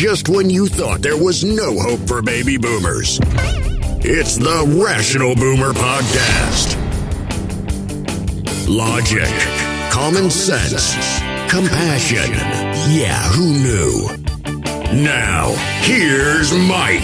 just when you thought there was no hope for baby boomers. It's the Rational Boomer Podcast. Logic, common sense, compassion. Yeah, who knew? Now, here's Mike.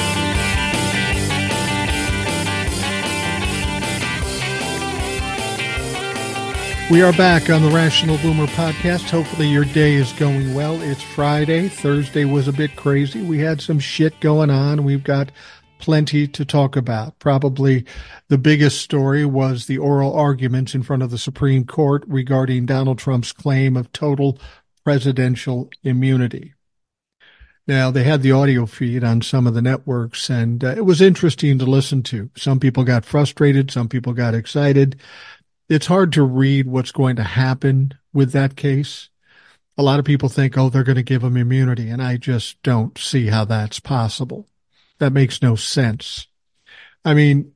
We are back on the Rational Boomer Podcast. Hopefully your day is going well. It's Friday. Thursday was a bit crazy. We had some shit going on. We've got plenty to talk about. Probably the biggest story was the oral arguments in front of the Supreme Court regarding Donald Trump's claim of total presidential immunity. Now, they had the audio feed on some of the networks, and it was interesting to listen to. Some people got frustrated. Some people got excited. It's hard to read what's going to happen with that case. A lot of people think, oh, they're going to give him immunity, and I just don't see how that's possible. That makes no sense. I mean,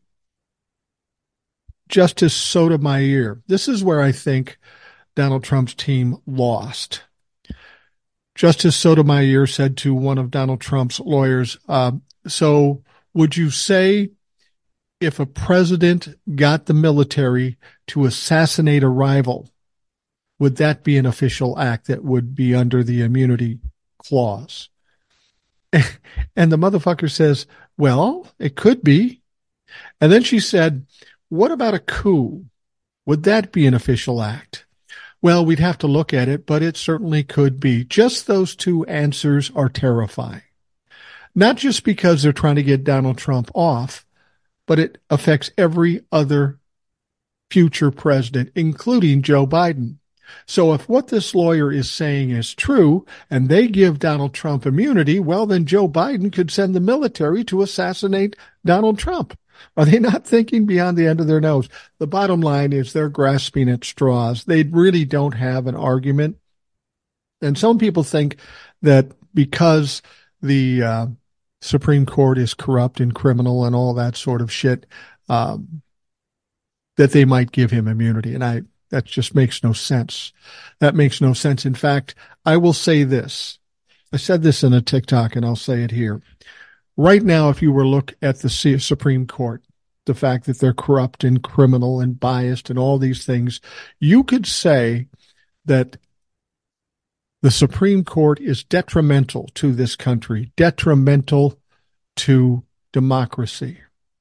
Justice Sotomayor, this is where I think Donald Trump's team lost. Justice Sotomayor said to one of Donald Trump's lawyers, so would you say if a president got the military to assassinate a rival, would that be an official act that would be under the immunity clause? And the motherfucker says, well, it could be. And then she said, what about a coup? Would that be an official act? Well, we'd have to look at it, but it certainly could be. Just those two answers are terrifying. Not just because they're trying to get Donald Trump off, but it affects every other future president, including Joe Biden. So if what this lawyer is saying is true and they give Donald Trump immunity, well, then Joe Biden could send the military to assassinate Donald Trump. Are they not thinking beyond the end of their nose? The bottom line is they're grasping at straws. They really don't have an argument. And some people think that because the Supreme Court is corrupt and criminal and all that sort of shit, that they might give him immunity. And that just makes no sense. That makes no sense. In fact, I will say this. I said this in a TikTok and I'll say it here. Right now, if you were to look at the Supreme Court, the fact that they're corrupt and criminal and biased and all these things, you could say that the Supreme Court is detrimental to this country, detrimental to democracy.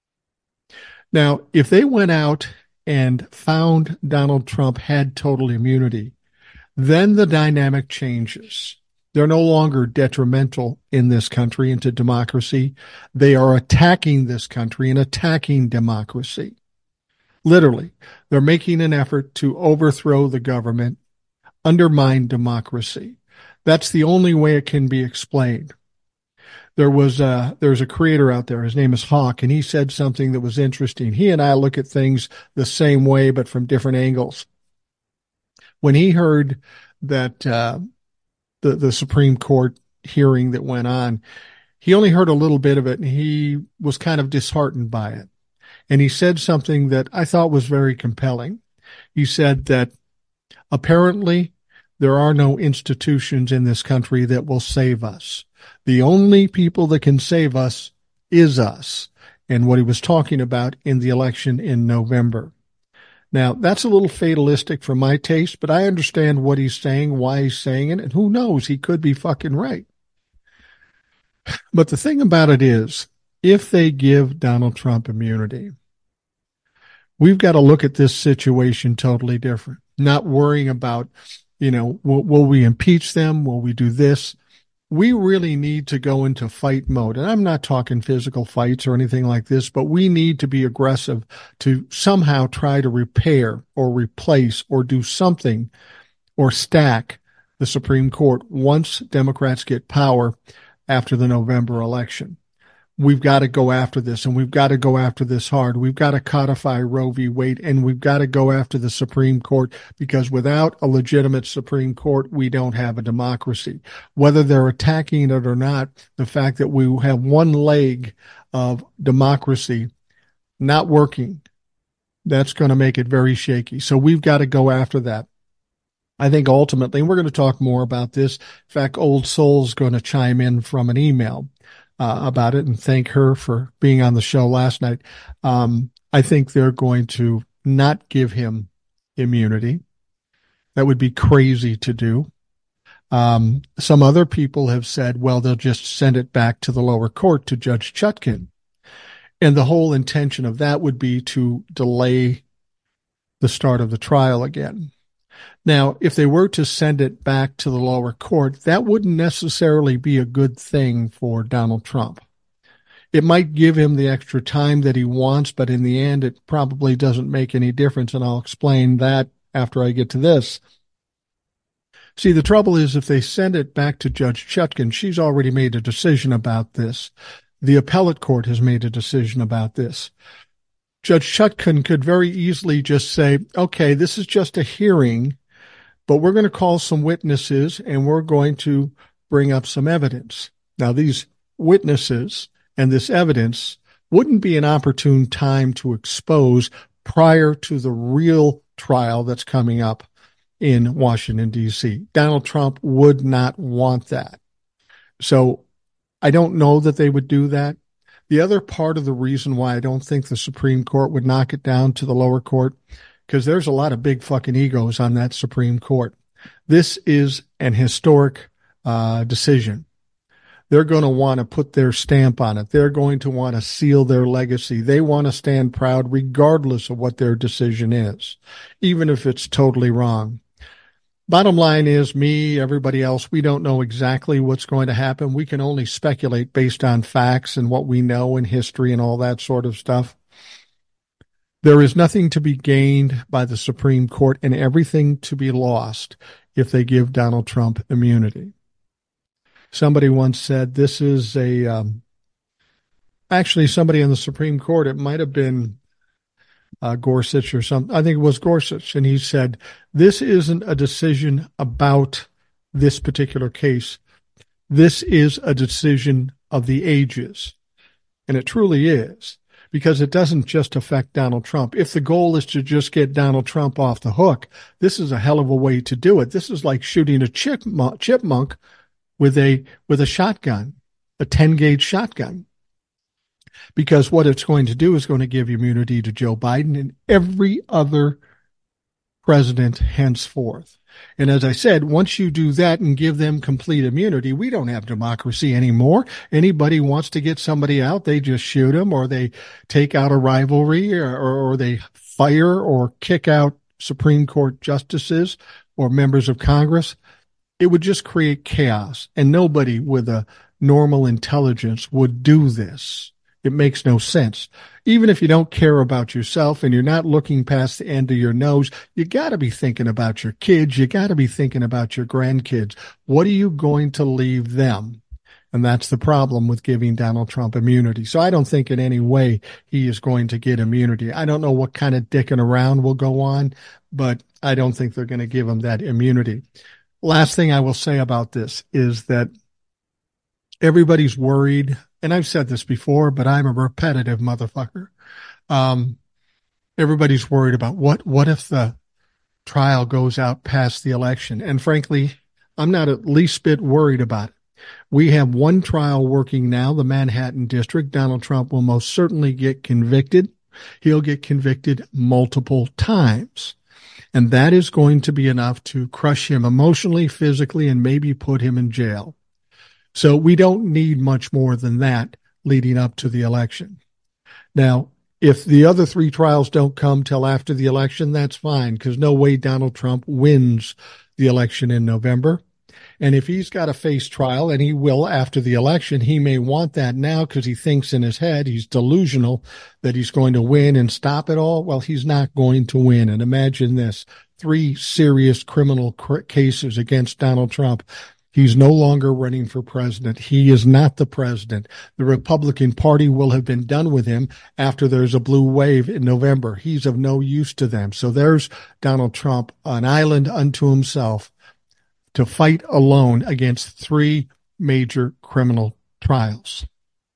Now, if they went out and found Donald Trump had total immunity, then the dynamic changes. They're no longer detrimental in this country and to democracy. They are attacking this country and attacking democracy. Literally, they're making an effort to overthrow the government, undermine democracy. That's the only way it can be explained. There's a creator out there. His name is Hawk, and he said something that was interesting. He and I look at things the same way, but from different angles. When he heard that the Supreme Court hearing that went on, he only heard a little bit of it, and he was kind of disheartened by it. And he said something that I thought was very compelling. He said that apparently there are no institutions in this country that will save us. The only people that can save us is us. And what he was talking about in the election in November. Now, that's a little fatalistic for my taste, but I understand what he's saying, why he's saying it, and who knows, he could be fucking right. But the thing about it is, if they give Donald Trump immunity, we've got to look at this situation totally different. Not worrying about, will we impeach them? Will we do this? We really need to go into fight mode. And I'm not talking physical fights or anything like this, but we need to be aggressive to somehow try to repair or replace or do something or stack the Supreme Court once Democrats get power after the November election. We've got to go after this, and we've got to go after this hard. We've got to codify Roe v. Wade, and we've got to go after the Supreme Court, because without a legitimate Supreme Court, we don't have a democracy. Whether they're attacking it or not, the fact that we have one leg of democracy not working, that's going to make it very shaky. So we've got to go after that. I think ultimately, and we're going to talk more about this. In fact, Old Soul's going to chime in from an email about it and thank her for being on the show last night. I think they're going to not give him immunity. That would be crazy to do. Some other people have said, well, they'll just send it back to the lower court to Judge Chutkan. And the whole intention of that would be to delay the start of the trial again. Now, if they were to send it back to the lower court, that wouldn't necessarily be a good thing for Donald Trump. It might give him the extra time that he wants, but in the end, it probably doesn't make any difference, and I'll explain that after I get to this. See, the trouble is if they send it back to Judge Chutkan, she's already made a decision about this. The appellate court has made a decision about this. Judge Chutkan could very easily just say, okay, this is just a hearing, but we're going to call some witnesses and we're going to bring up some evidence. Now, these witnesses and this evidence wouldn't be an opportune time to expose prior to the real trial that's coming up in Washington, D.C. Donald Trump would not want that. So I don't know that they would do that. The other part of the reason why I don't think the Supreme Court would knock it down to the lower court, because there's a lot of big fucking egos on that Supreme Court. This is an historic decision. They're going to want to put their stamp on it. They're going to want to seal their legacy. They want to stand proud regardless of what their decision is, even if it's totally wrong. Bottom line is, me, everybody else, we don't know exactly what's going to happen. We can only speculate based on facts and what we know in history and all that sort of stuff. There is nothing to be gained by the Supreme Court and everything to be lost if they give Donald Trump immunity. Somebody once said this is actually somebody on the Supreme Court, it might have been Gorsuch or something. I think it was Gorsuch. And he said, this isn't a decision about this particular case. This is a decision of the ages. And it truly is, because it doesn't just affect Donald Trump. If the goal is to just get Donald Trump off the hook, this is a hell of a way to do it. This is like shooting a chipmunk with a shotgun, a 10-gauge shotgun. Because what it's going to do is going to give immunity to Joe Biden and every other president henceforth. And as I said, once you do that and give them complete immunity, we don't have democracy anymore. Anybody wants to get somebody out, they just shoot them, or they take out a rivalry, or they fire or kick out Supreme Court justices or members of Congress. It would just create chaos, and nobody with a normal intelligence would do this. It makes no sense. Even if you don't care about yourself and you're not looking past the end of your nose, you got to be thinking about your kids. You got to be thinking about your grandkids. What are you going to leave them? And that's the problem with giving Donald Trump immunity. So I don't think in any way he is going to get immunity. I don't know what kind of dicking around will go on, but I don't think they're going to give him that immunity. Last thing I will say about this is that everybody's worried. And I've said this before, but I'm a repetitive motherfucker. Everybody's worried about what if the trial goes out past the election? And frankly, I'm not at least bit worried about it. We have one trial working now, the Manhattan District. Donald Trump will most certainly get convicted. He'll get convicted multiple times. And that is going to be enough to crush him emotionally, physically, and maybe put him in jail. So we don't need much more than that leading up to the election. Now, if the other three trials don't come till after the election, that's fine, because no way Donald Trump wins the election in November. And if he's got a face trial, and he will after the election, he may want that now because he thinks in his head, he's delusional that he's going to win and stop it all. Well, he's not going to win. And imagine this, 3 serious criminal cases against Donald Trump. He's no longer running for president. He is not the president. The Republican Party will have been done with him after there's a blue wave in November. He's of no use to them. So there's Donald Trump, an island unto himself, to fight alone against 3 major criminal trials.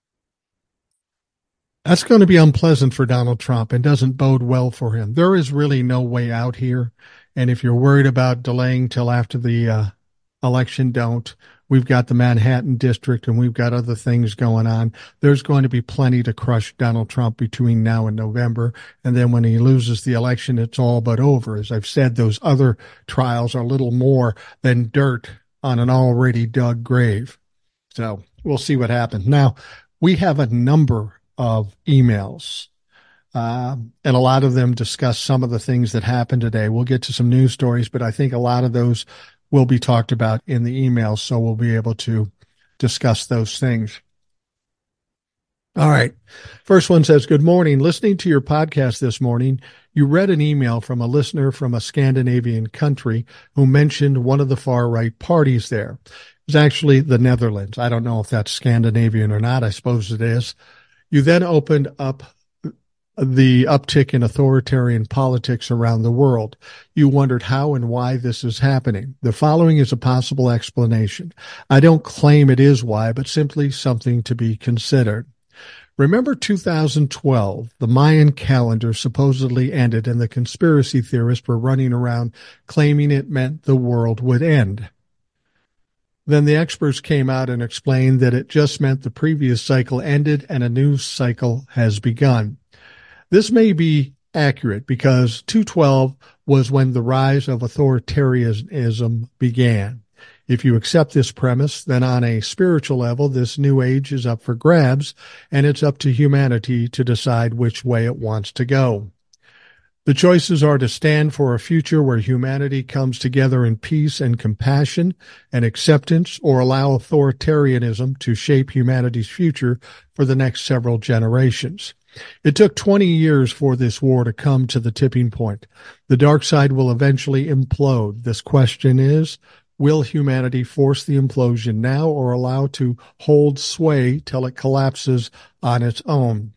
That's going to be unpleasant for Donald Trump and doesn't bode well for him. There is really no way out here. And if you're worried about delaying till after the election, don't. We've got the Manhattan district and we've got other things going on. There's going to be plenty to crush Donald Trump between now and November. And then when he loses the election, it's all but over. As I've said, those other trials are little more than dirt on an already dug grave. So we'll see what happens. Now, we have a number of emails, and a lot of them discuss some of the things that happened today. We'll get to some news stories, but I think a lot of those will be talked about in the emails, so we'll be able to discuss those things. All right. First one says, good morning. Listening to your podcast this morning, you read an email from a listener from a Scandinavian country who mentioned one of the far-right parties there. It was actually the Netherlands. I don't know if that's Scandinavian or not. I suppose it is. You then opened up the uptick in authoritarian politics around the world. You wondered how and why this is happening. The following is a possible explanation. I don't claim it is why, but simply something to be considered. Remember 2012, the Mayan calendar supposedly ended and the conspiracy theorists were running around claiming it meant the world would end. Then the experts came out and explained that it just meant the previous cycle ended and a new cycle has begun. This may be accurate because 2012 was when the rise of authoritarianism began. If you accept this premise, then on a spiritual level, this new age is up for grabs, and it's up to humanity to decide which way it wants to go. The choices are to stand for a future where humanity comes together in peace and compassion and acceptance, or allow authoritarianism to shape humanity's future for the next several generations. It took 20 years for this war to come to the tipping point. The dark side will eventually implode. This question is, will humanity force the implosion now or allow to hold sway till it collapses on its own?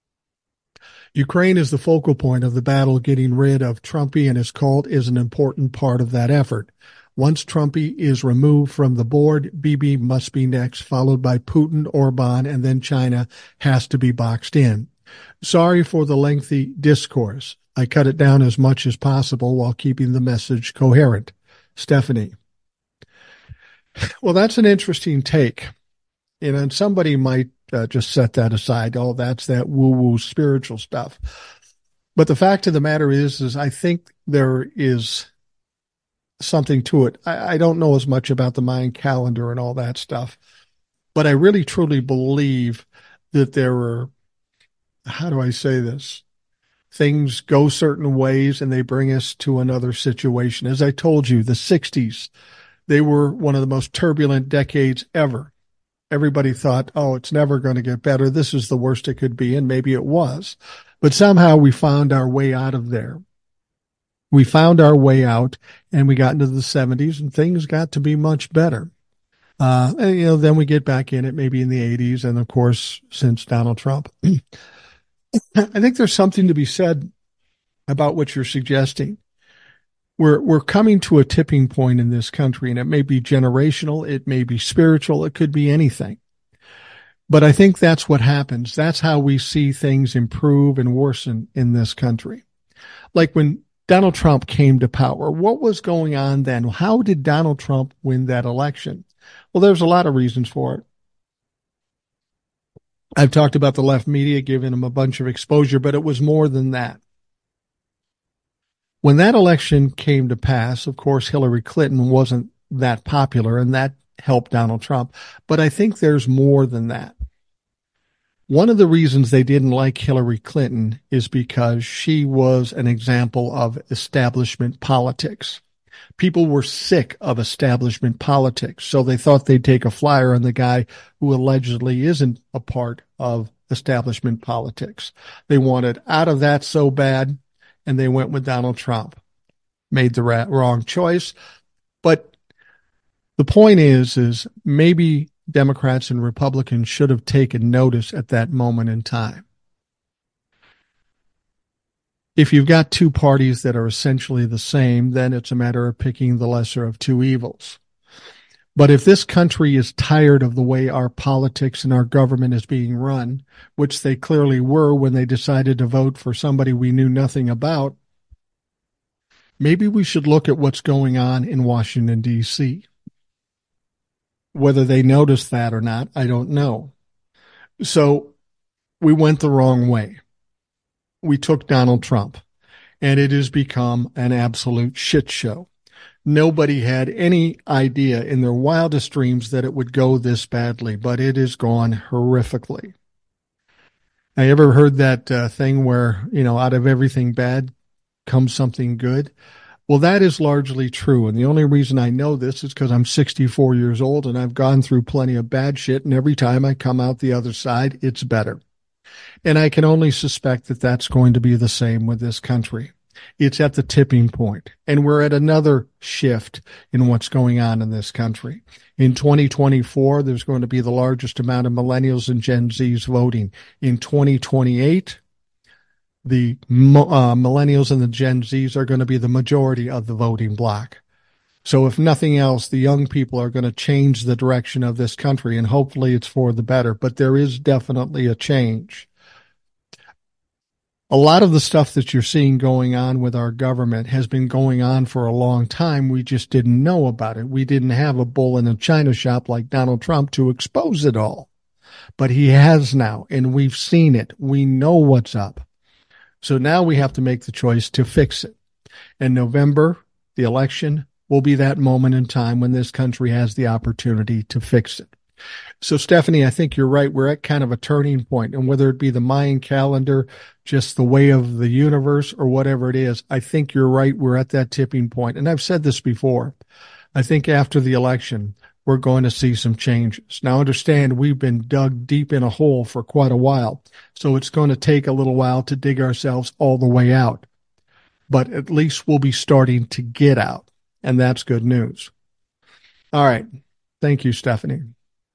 Ukraine is the focal point of the battle. Getting rid of Trumpy and his cult is an important part of that effort. Once Trumpy is removed from the board, Bibi must be next, followed by Putin, Orban, and then China has to be boxed in. Sorry for the lengthy discourse. I cut it down as much as possible while keeping the message coherent. Stephanie. Well, that's an interesting take. And somebody might just set that aside. Oh, that's that woo-woo spiritual stuff. But the fact of the matter is I think there is something to it. I don't know as much about the Mayan calendar and all that stuff, but I really truly believe that there are, how do I say this? Things go certain ways and they bring us to another situation. As I told you, the 60s, they were one of the most turbulent decades ever. Everybody thought, oh, it's never going to get better. This is the worst it could be. And maybe it was. But somehow we found our way out of there. We found our way out and we got into the 70s and things got to be much better. And, then we get back in it maybe in the 80s. And of course, since Donald Trump, I think there's something to be said about what you're suggesting. We're coming to a tipping point in this country, and it may be generational, it may be spiritual, it could be anything. But I think that's what happens. That's how we see things improve and worsen in this country. Like when Donald Trump came to power, what was going on then? How did Donald Trump win that election? Well, there's a lot of reasons for it. I've talked about the left media giving him a bunch of exposure, but it was more than that. When that election came to pass, of course, Hillary Clinton wasn't that popular, and that helped Donald Trump. But I think there's more than that. One of the reasons they didn't like Hillary Clinton is because she was an example of establishment politics. People were sick of establishment politics, so they thought they'd take a flyer on the guy who allegedly isn't a part of establishment politics. They wanted out of that so bad, and they went with Donald Trump. Made the wrong choice. But the point is maybe Democrats and Republicans should have taken notice at that moment in time. If you've got two parties that are essentially the same, then it's a matter of picking the lesser of two evils. But if this country is tired of the way our politics and our government is being run, which they clearly were when they decided to vote for somebody we knew nothing about, maybe we should look at what's going on in Washington, D.C. Whether they notice that or not, I don't know. So we went the wrong way. We took Donald Trump, and it has become an absolute shit show. Nobody had any idea in their wildest dreams that it would go this badly, but it has gone horrifically. I ever heard that thing where, out of everything bad comes something good? Well, that is largely true. And the only reason I know this is because I'm 64 years old and I've gone through plenty of bad shit. And every time I come out the other side, it's better. And I can only suspect that that's going to be the same with this country. It's at the tipping point, and we're at another shift in what's going on in this country. In 2024, there's going to be the largest amount of millennials and Gen Zs voting. In 2028, the millennials and the Gen Zs are going to be the majority of the voting bloc. So if nothing else, the young people are going to change the direction of this country, and hopefully it's for the better. But there is definitely a change. A lot of the stuff that you're seeing going on with our government has been going on for a long time. We just didn't know about it. We didn't have a bull in a china shop like Donald Trump to expose it all. But he has now, and we've seen it. We know what's up. So now we have to make the choice to fix it. And November, the election, will be that moment in time when this country has the opportunity to fix it. So, Stephanie, I think you're right. We're at kind of a turning point, and whether it be the Mayan calendar, just the way of the universe, or whatever it is, I think you're right. We're at that tipping point. And I've said this before. I think after the election, we're going to see some changes. Now, understand, we've been dug deep in a hole for quite a while, so it's going to take a little while to dig ourselves all the way out. But at least we'll be starting to get out, and that's good news. All right. Thank you, Stephanie.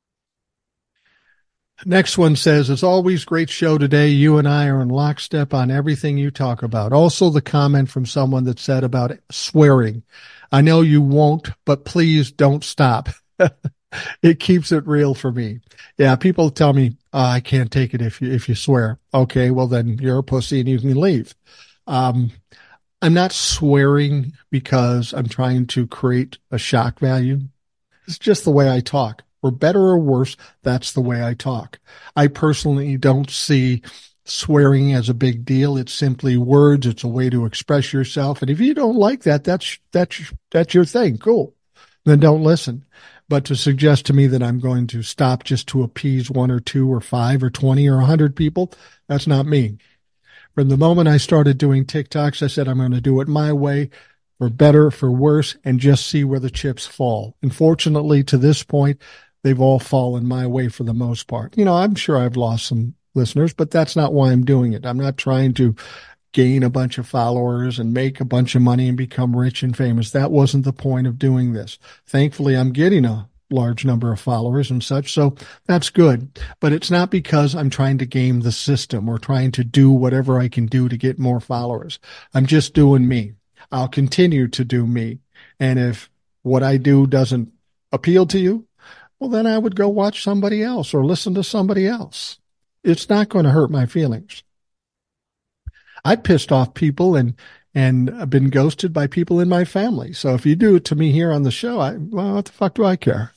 Next one says, as always, great show today. You and I are in lockstep on everything you talk about. Also, the comment from someone that said about swearing. I know you won't, but please don't stop. It keeps it real for me. Yeah, people tell me, I can't take it if you swear. Okay, well, then you're a pussy and you can leave. I'm not swearing because I'm trying to create a shock value. It's just the way I talk. For better or worse, that's the way I talk. I personally don't see swearing as a big deal. It's simply words. It's a way to express yourself. And if you don't like that, that's your thing. Cool. Then don't listen. But to suggest to me that I'm going to stop just to appease 1 or 2 or 5 or 20 or 100 people, that's not me. From the moment I started doing TikToks, I said I'm going to do it my way, for better, for worse, and just see where the chips fall. Unfortunately, to this point, they've all fallen my way for the most part. I'm sure I've lost some listeners, but that's not why I'm doing it. I'm not trying to gain a bunch of followers and make a bunch of money and become rich and famous. That wasn't the point of doing this. Thankfully, I'm getting a large number of followers and such, so that's good. But it's not because I'm trying to game the system or trying to do whatever I can do to get more followers. I'm just doing me. I'll continue to do me. And if what I do doesn't appeal to you, well, then I would go watch somebody else or listen to somebody else. It's not going to hurt my feelings. I pissed off people and been ghosted by people in my family. So if you do it to me here on the show, well, what the fuck do I care?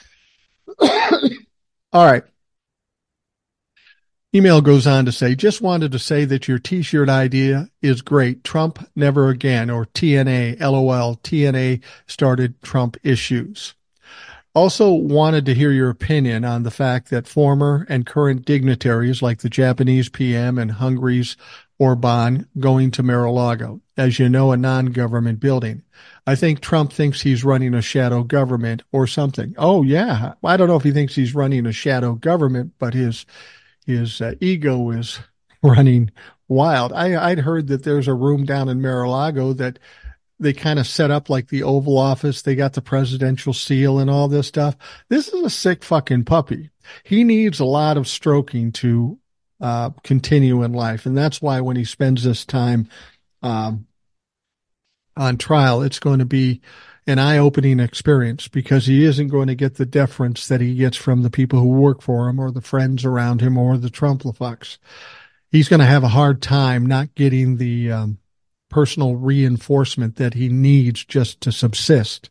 All right. Email goes on to say, just wanted to say that your t-shirt idea is great. Trump never again, or TNA, LOL, TNA started Trump issues. Also wanted to hear your opinion on the fact that former and current dignitaries like the Japanese PM and Hungary's Orban going to Mar-a-Lago, as you know, a non-government building. I think Trump thinks he's running a shadow government or something. Oh, yeah. I don't know if he thinks he's running a shadow government, but his ego is running wild. I'd heard that there's a room down in Mar-a-Lago that they kind of set up like the Oval Office. They got the presidential seal and all this stuff. This is a sick fucking puppy. He needs a lot of stroking to continue in life. And that's why when he spends this time on trial, it's going to be an eye-opening experience, because he isn't going to get the deference that he gets from the people who work for him or the friends around him or the Trump-lefucks. He's going to have a hard time not getting the personal reinforcement that he needs just to subsist.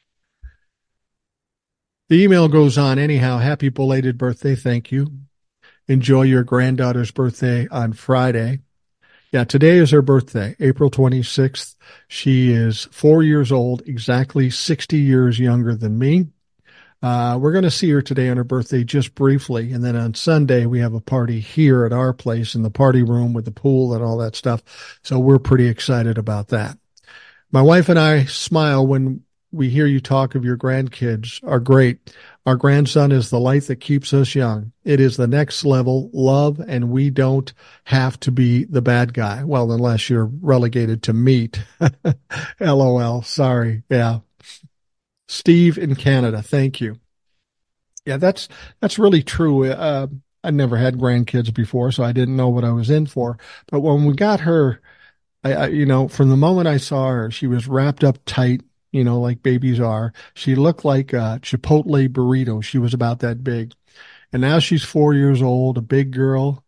The email goes on anyhow. Happy belated birthday. Thank you. Enjoy your granddaughter's birthday on Friday. Yeah, today is her birthday, April 26th. She is 4 years old, exactly 60 years younger than me. We're going to see her today on her birthday just briefly. And then on Sunday, we have a party here at our place in the party room with the pool and all that stuff. So we're pretty excited about that. My wife and I smile when we hear you talk of your grandkids are great. Our grandson is the light that keeps us young. It is the next level love, and we don't have to be the bad guy. Well, unless you're relegated to meat. LOL. Sorry. Yeah. Steve in Canada. Thank you. Yeah, that's really true. I never had grandkids before, so I didn't know what I was in for. But when we got her, from the moment I saw her, she was wrapped up tight, like babies are. She looked like a Chipotle burrito. She was about that big. And now she's 4 years old, a big girl.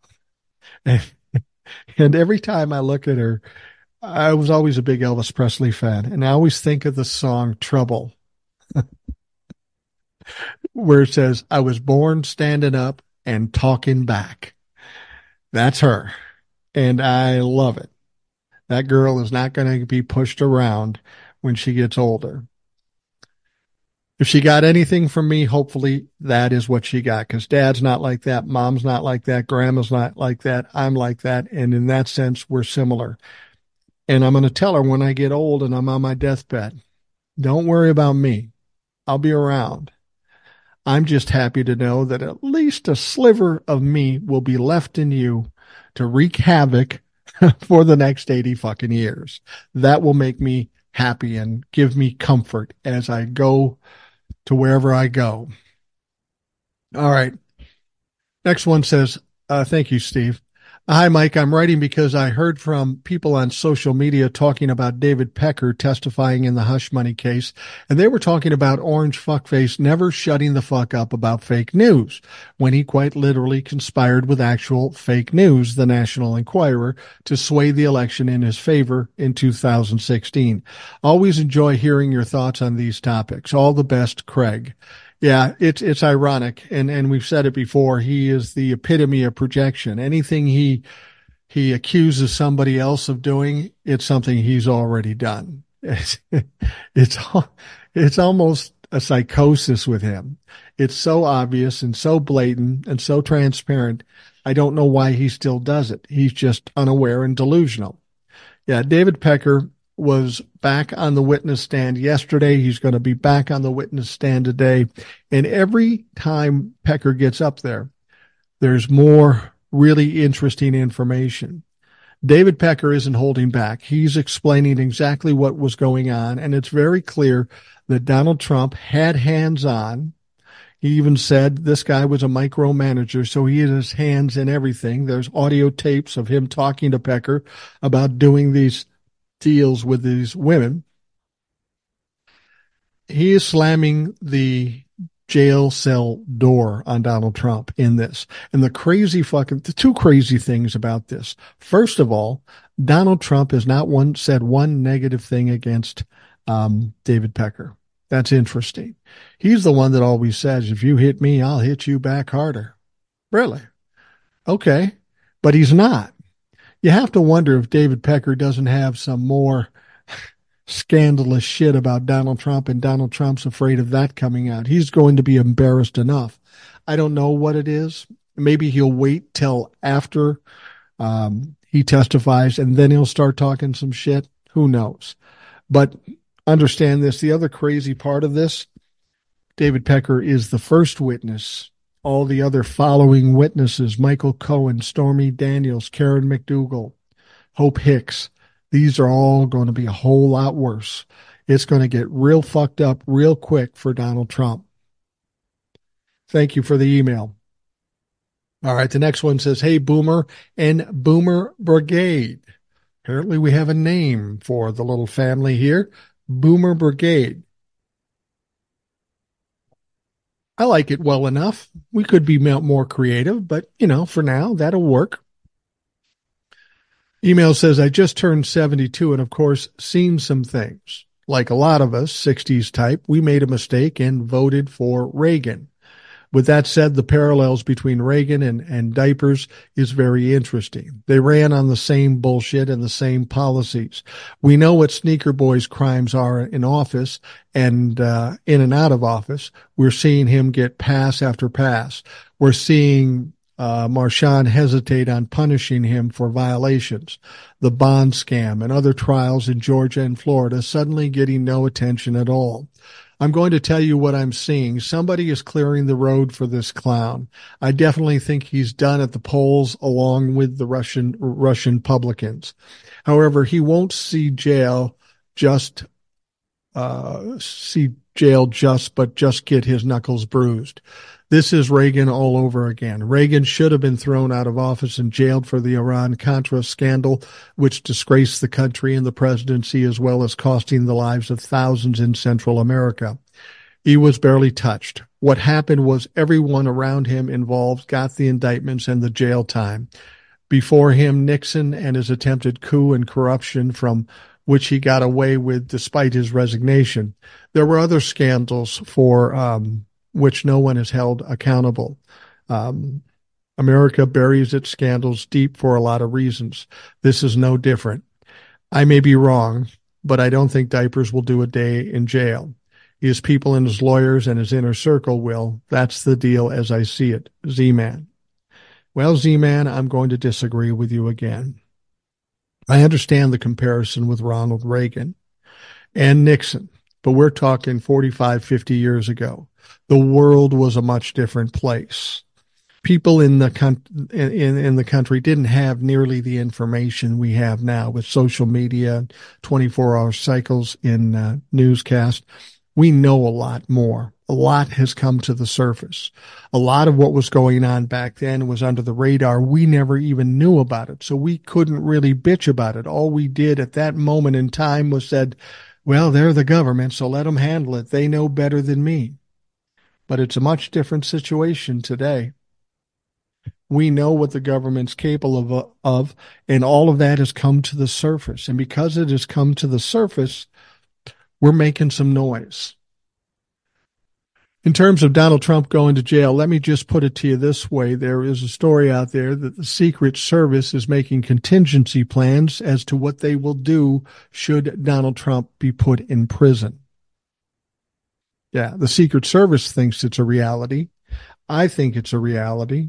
And every time I look at her, I was always a big Elvis Presley fan. And I always think of the song Trouble, where it says, I was born standing up and talking back. That's her. And I love it. That girl is not going to be pushed around when she gets older. If she got anything from me, hopefully that is what she got, because dad's not like that. Mom's not like that. Grandma's not like that. I'm like that. And in that sense, we're similar. And I'm going to tell her when I get old and I'm on my deathbed, don't worry about me. I'll be around. I'm just happy to know that at least a sliver of me will be left in you to wreak havoc for the next 80 fucking years. That will make me happy and give me comfort as I go to wherever I go. All right. Next one says, thank you, Steve. Hi, Mike. I'm writing because I heard from people on social media talking about David Pecker testifying in the hush money case, and they were talking about Orange Fuckface never shutting the fuck up about fake news when he quite literally conspired with actual fake news, the National Enquirer, to sway the election in his favor in 2016. Always enjoy hearing your thoughts on these topics. All the best, Craig. Yeah, it's ironic, and we've said it before. He is the epitome of projection. Anything he accuses somebody else of doing, it's something he's already done. It's almost a psychosis with him. It's so obvious and so blatant and so transparent. I don't know why he still does it. He's just unaware and delusional. Yeah, David Pecker was back on the witness stand yesterday. He's going to be back on the witness stand today. And every time Pecker gets up there, there's more really interesting information. David Pecker isn't holding back. He's explaining exactly what was going on. And it's very clear that Donald Trump had hands on. He even said this guy was a micromanager, so he had his hands in everything. There's audio tapes of him talking to Pecker about doing these deals with these women. He is slamming the jail cell door on Donald Trump in this. And the two crazy things about this. First of all, Donald Trump has not said one negative thing against David Pecker. That's interesting. He's the one that always says, if you hit me, I'll hit you back harder. Really? Okay. But he's not. You have to wonder if David Pecker doesn't have some more scandalous shit about Donald Trump, and Donald Trump's afraid of that coming out. He's going to be embarrassed enough. I don't know what it is. Maybe he'll wait till after he testifies and then he'll start talking some shit. Who knows? But understand this. The other crazy part of this, David Pecker is the first witness. All the other following witnesses, Michael Cohen, Stormy Daniels, Karen McDougal, Hope Hicks, these are all going to be a whole lot worse. It's going to get real fucked up real quick for Donald Trump. Thank you for the email. All right, the next one says, hey, Boomer and Boomer Brigade. Apparently we have a name for the little family here, Boomer Brigade. I like it well enough. We could be more creative, but, for now, that'll work. Email says, I just turned 72 and, of course, seen some things. Like a lot of us, 60s type, we made a mistake and voted for Reagan. With that said, the parallels between Reagan and diapers is very interesting. They ran on the same bullshit and the same policies. We know what Sneaker Boy's crimes are in office and in and out of office. We're seeing him get pass after pass. We're seeing Marshawn hesitate on punishing him for violations. The bond scam and other trials in Georgia and Florida suddenly getting no attention at all. I'm going to tell you what I'm seeing. Somebody is clearing the road for this clown. I definitely think he's done at the polls along with the Russian publicans. However, he won't see jail just but just get his knuckles bruised. This is Reagan all over again. Reagan should have been thrown out of office and jailed for the Iran-Contra scandal, which disgraced the country and the presidency, as well as costing the lives of thousands in Central America. He was barely touched. What happened was everyone around him involved got the indictments and the jail time. Before him, Nixon and his attempted coup and corruption from which he got away with despite his resignation. There were other scandals for which no one is held accountable. America buries its scandals deep for a lot of reasons. This is no different. I may be wrong, but I don't think diapers will do a day in jail. His people and his lawyers and his inner circle will. That's the deal as I see it. Z-Man. Well, Z-Man, I'm going to disagree with you again. I understand the comparison with Ronald Reagan and Nixon, but we're talking 45, 50 years ago. The world was a much different place. People in the country didn't have nearly the information we have now with social media, 24-hour cycles in newscast. We know a lot more. A lot has come to the surface. A lot of what was going on back then was under the radar. We never even knew about it, so we couldn't really bitch about it. All we did at that moment in time was said, well, they're the government, so let them handle it. They know better than me. But it's a much different situation today. We know what the government's capable of, and all of that has come to the surface. And because it has come to the surface, we're making some noise. In terms of Donald Trump going to jail, let me just put it to you this way. There is a story out there that the Secret Service is making contingency plans as to what they will do should Donald Trump be put in prison. Yeah, the Secret Service thinks it's a reality. I think it's a reality.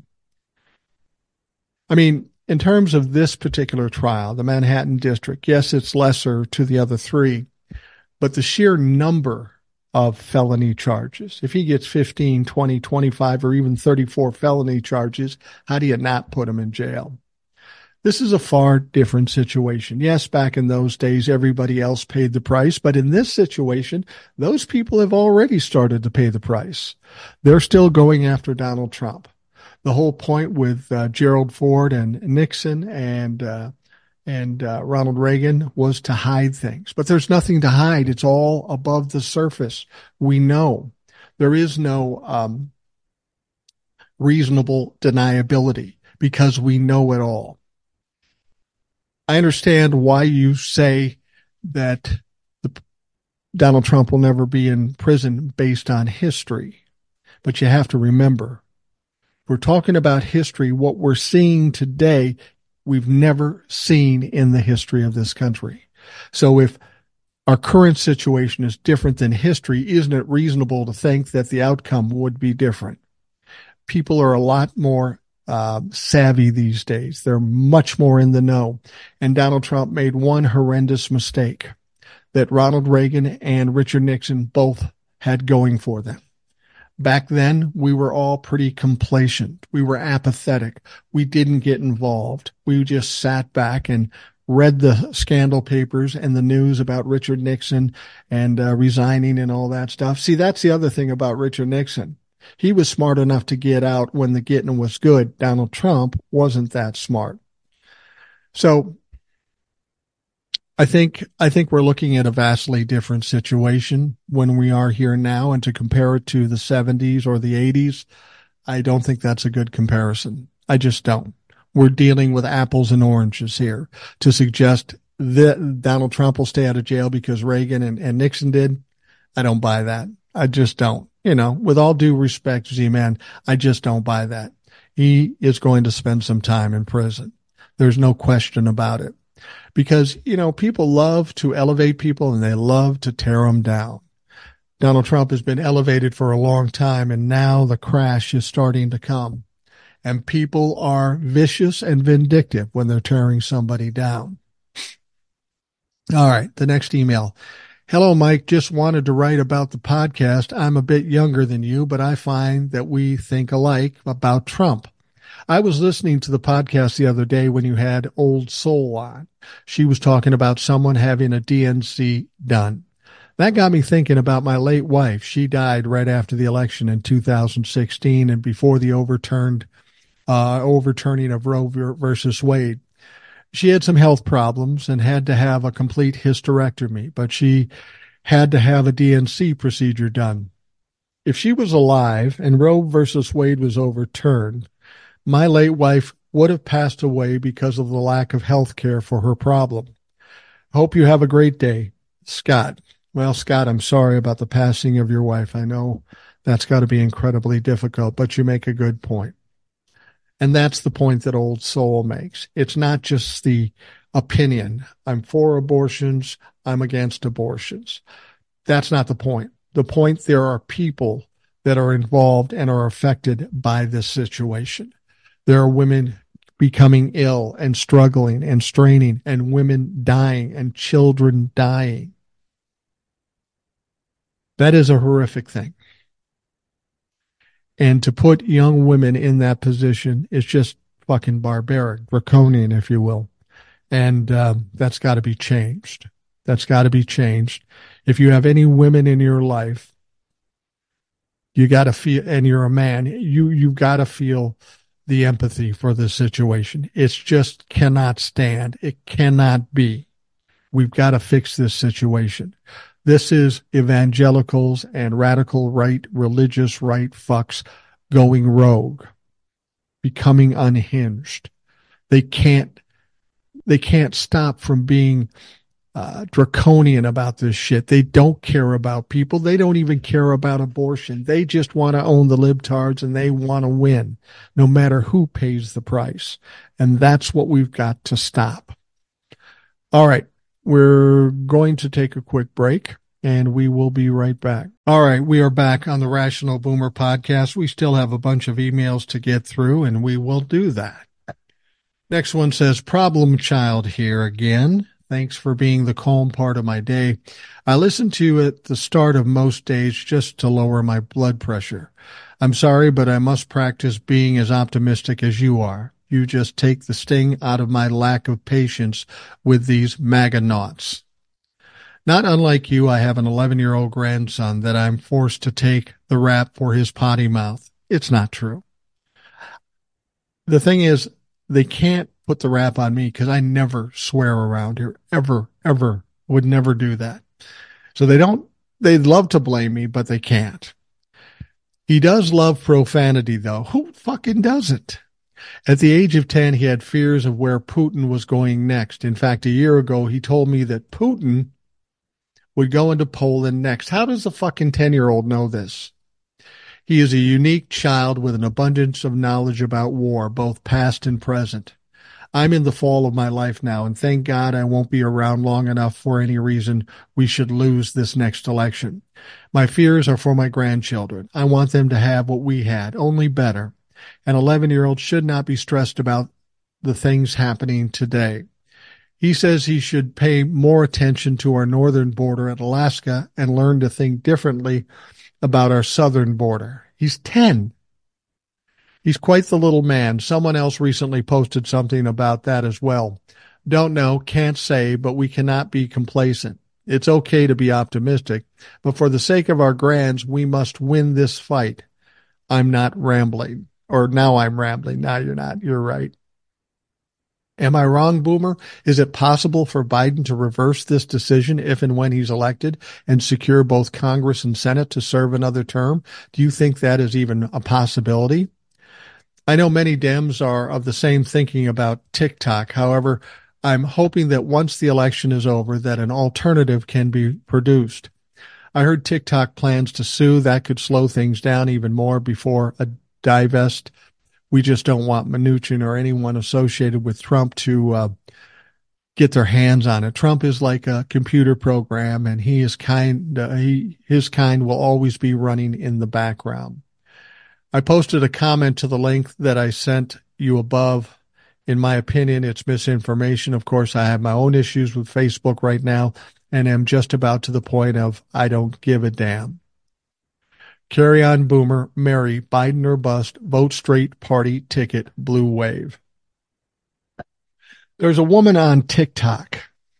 I mean, in terms of this particular trial, the Manhattan District, yes, it's lesser to the other three, but the sheer number of felony charges, if he gets 15, 20, 25, or even 34 felony charges, how do you not put him in jail? This is a far different situation. Yes, back in those days, everybody else paid the price, but in this situation, those people have already started to pay the price. They're still going after Donald Trump. The whole point with Gerald Ford and Nixon and Ronald Reagan was to hide things. But there's nothing to hide. It's all above the surface. We know. There is no reasonable deniability because we know it all. I understand why you say that Donald Trump will never be in prison based on history. But you have to remember, we're talking about history. What we're seeing today, we've never seen in the history of this country. So if our current situation is different than history, isn't it reasonable to think that the outcome would be different? People are a lot more savvy these days. They're much more in the know. And Donald Trump made one horrendous mistake that Ronald Reagan and Richard Nixon both had going for them. Back then, we were all pretty complacent. We were apathetic. We didn't get involved. We just sat back and read the scandal papers and the news about Richard Nixon and resigning and all that stuff. See, that's the other thing about Richard Nixon. He was smart enough to get out when the getting was good. Donald Trump wasn't that smart. So I think we're looking at a vastly different situation when we are here now, and to compare it to the 70s or the 80s, I don't think that's a good comparison. I just don't. we're dealing with apples and oranges here to suggest that Donald Trump will stay out of jail because Reagan and Nixon did. I don't buy that. I just don't. With all due respect, Z-Man, I just don't buy that. He is going to spend some time in prison. There's no question about it. Because, people love to elevate people and they love to tear them down. Donald Trump has been elevated for a long time, and now the crash is starting to come. And people are vicious and vindictive when they're tearing somebody down. All right, the next email. Hello, Mike. Just wanted to write about the podcast. I'm a bit younger than you, but I find that we think alike about Trump. I was listening to the podcast the other day when you had Old Soul on. She was talking about someone having a DNC done. That got me thinking about my late wife. She died right after the election in 2016 and before the overturning of Roe versus Wade. She had some health problems and had to have a complete hysterectomy, but she had to have a DNC procedure done. If she was alive and Roe versus Wade was overturned, my late wife would have passed away because of the lack of health care for her problem. Hope you have a great day, Scott. Well, Scott, I'm sorry about the passing of your wife. I know that's got to be incredibly difficult, but you make a good point. And that's the point that Old Soul makes. It's not just the opinion. I'm for abortions. I'm against abortions. That's not the point. The point, there are people that are involved and are affected by this situation. There are women becoming ill and struggling and straining, and women dying and children dying. That is a horrific thing. And to put young women in that position is just fucking barbaric, draconian, if you will. And that's got to be changed. That's got to be changed. If you have any women in your life, you got to feel, and you're a man, you've got to feel the empathy for this situation. It's just cannot stand. It cannot be. We've got to fix this situation. This is evangelicals and radical right, religious right fucks going rogue, becoming unhinged. They can't stop from being draconian about this shit. They don't care about people. They don't even care about abortion. They just want to own the libtards and they want to win, no matter who pays the price. And that's what we've got to stop. All right. We're going to take a quick break and we will be right back. All right. We are back on the Rational Boomer podcast. We still have a bunch of emails to get through and we will do that. Next one says, Problem Child here again. Thanks for being the calm part of my day. I listen to you at the start of most days just to lower my blood pressure. I'm sorry, but I must practice being as optimistic as you are. You just take the sting out of my lack of patience with these MAGA naughts. Not unlike you, I have an 11-year-old grandson that I'm forced to take the rap for his potty mouth. It's not true. The thing is, they can't put the rap on me because I never swear around here. Ever. Would never do that. So they'd love to blame me, but they can't. He does love profanity, though. Who fucking doesn't? At the age of 10, he had fears of where Putin was going next. In fact, a year ago, he told me that Putin would go into Poland next. How does a fucking 10-year-old know this? He is a unique child with an abundance of knowledge about war, both past and present. I'm in the fall of my life now, and thank God I won't be around long enough for any reason we should lose this next election. My fears are for my grandchildren. I want them to have what we had, only better. An 11-year-old should not be stressed about the things happening today. He says he should pay more attention to our northern border at Alaska and learn to think differently about our southern border. He's 10. He's quite the little man. Someone else recently posted something about that as well. Don't know, can't say, but we cannot be complacent. It's okay to be optimistic, but for the sake of our grands, we must win this fight. I'm not rambling. Or now I'm rambling. Now you're not. You're right. Am I wrong, Boomer? Is it possible for Biden to reverse this decision if and when he's elected and secure both Congress and Senate to serve another term? Do you think that is even a possibility? I know many Dems are of the same thinking about TikTok. However, I'm hoping that once the election is over, that an alternative can be produced. I heard TikTok plans to sue. That could slow things down even more before a divest. We just don't want Mnuchin or anyone associated with Trump to get their hands on it. Trump is like a computer program, and his kind will always be running in the background. I posted a comment to the link that I sent you above. In my opinion, it's misinformation. Of course, I have my own issues with Facebook right now, and am just about to the point of I don't give a damn. Carry on, Boomer. Mary, Biden or bust. Vote straight. Party ticket. Blue wave. There's a woman on TikTok.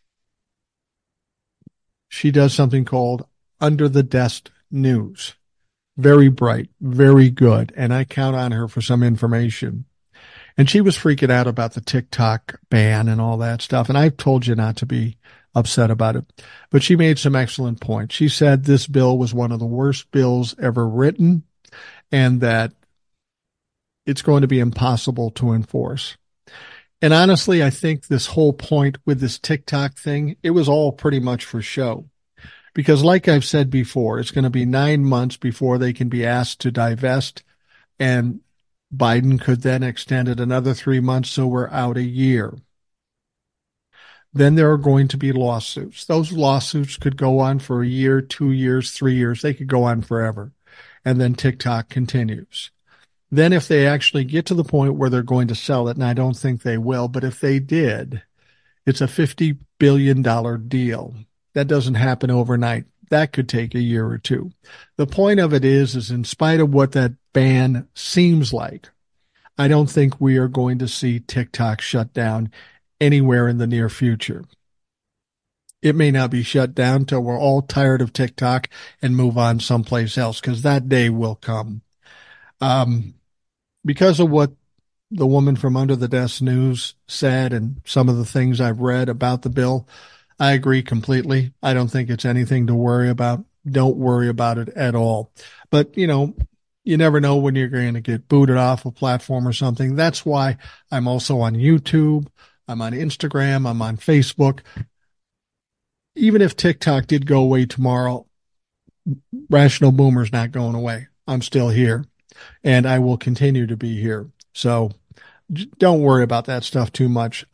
She does something called Under the Desk News. Very bright, very good, and I count on her for some information. And she was freaking out about the TikTok ban and all that stuff, and I've told you not to be upset about it. But she made some excellent points. She said this bill was one of the worst bills ever written, and that it's going to be impossible to enforce. And honestly, I think this whole point with this TikTok thing, it was all pretty much for show. Because like I've said before, it's going to be 9 months before they can be asked to divest, and Biden could then extend it another 3 months, so we're out a year. Then there are going to be lawsuits. Those lawsuits could go on for a year, 2 years, 3 years. They could go on forever. And then TikTok continues. Then if they actually get to the point where they're going to sell it, and I don't think they will, but if they did, it's a $50 billion deal. That doesn't happen overnight. That could take a year or two. The point of it is in spite of what that ban seems like, I don't think we are going to see TikTok shut down anywhere in the near future. It may not be shut down till we're all tired of TikTok and move on someplace else, because that day will come. Because of what the woman from Under the Desk News said and some of the things I've read about the bill, I agree completely. I don't think it's anything to worry about. Don't worry about it at all. But, you never know when you're going to get booted off a platform or something. That's why I'm also on YouTube. I'm on Instagram. I'm on Facebook. Even if TikTok did go away tomorrow, Rational Boomer's not going away. I'm still here, and I will continue to be here. So don't worry about that stuff too much.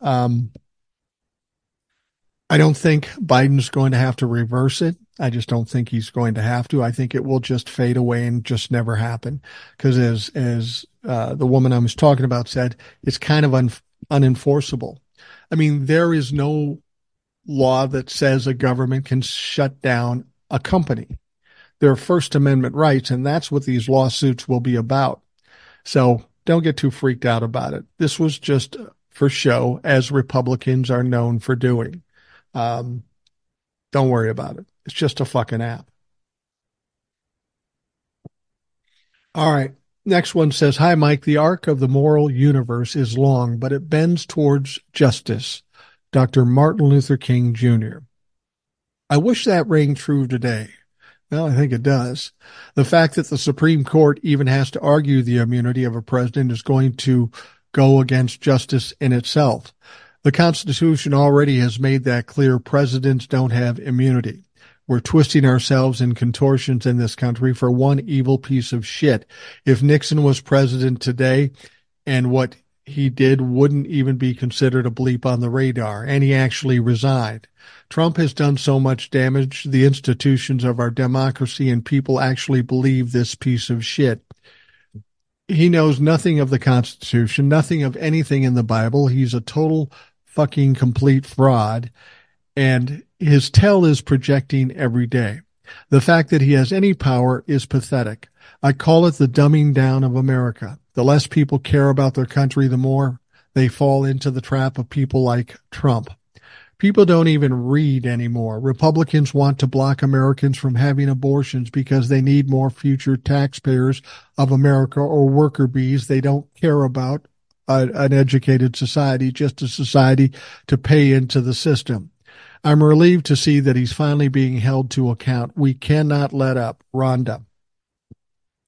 I don't think Biden's going to have to reverse it. I just don't think he's going to have to. I think it will just fade away and just never happen. Because as the woman I was talking about said, it's kind of unenforceable. I mean, there is no law that says a government can shut down a company. There are First Amendment rights, and that's what these lawsuits will be about. So don't get too freaked out about it. This was just for show, as Republicans are known for doing. Don't worry about it. It's just a fucking app. All right. Next one says, hi, Mike. The arc of the moral universe is long, but it bends towards justice. Dr. Martin Luther King Jr. I wish that rang true today. Well, I think it does. The fact that the Supreme Court even has to argue the immunity of a president is going to go against justice in itself. The Constitution already has made that clear. Presidents don't have immunity. We're twisting ourselves in contortions in this country for one evil piece of shit. If Nixon was president today, and what he did wouldn't even be considered a bleep on the radar, and he actually resigned. Trump has done so much damage to the institutions of our democracy, and people actually believe this piece of shit. He knows nothing of the Constitution, nothing of anything in the Bible. He's a total fucking complete fraud, and his tell is projecting every day. The fact that he has any power is pathetic. I call it the dumbing down of America. The less people care about their country, the more they fall into the trap of people like Trump. People don't even read anymore. Republicans want to block Americans from having abortions because they need more future taxpayers of America or worker bees. They don't care about an educated society, just a society to pay into the system. I'm relieved to see that he's finally being held to account. We cannot let up. Rhonda.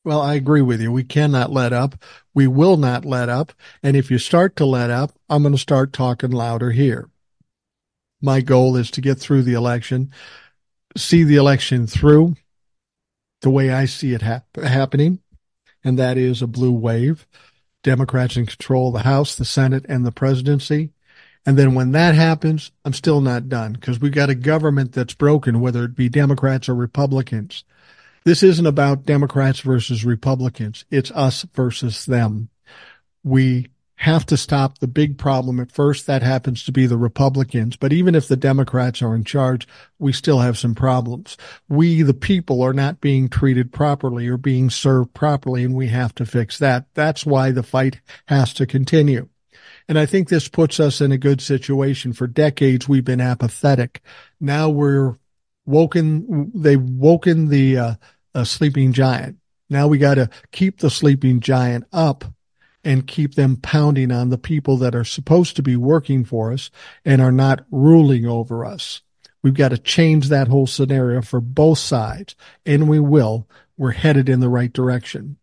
Well, I agree with you. We cannot let up. We will not let up. And if you start to let up, I'm going to start talking louder here. My goal is to get through the election, see the election through the way I see it happening, and that is a blue wave. Democrats in control of the House, the Senate, and the presidency. And then when that happens, I'm still not done because we got a government that's broken, whether it be Democrats or Republicans. This isn't about Democrats versus Republicans. It's us versus them. We have to stop the big problem at first. That happens to be the Republicans. But even if the Democrats are in charge, we still have some problems. We, the people, are not being treated properly or being served properly, and we have to fix that. That's why the fight has to continue. And I think this puts us in a good situation. For decades, we've been apathetic. Now we're woken. They've woken the sleeping giant. Now we got to keep the sleeping giant up and keep them pounding on the people that are supposed to be working for us and are not ruling over us. We've got to change that whole scenario for both sides, and we will. We're headed in the right direction.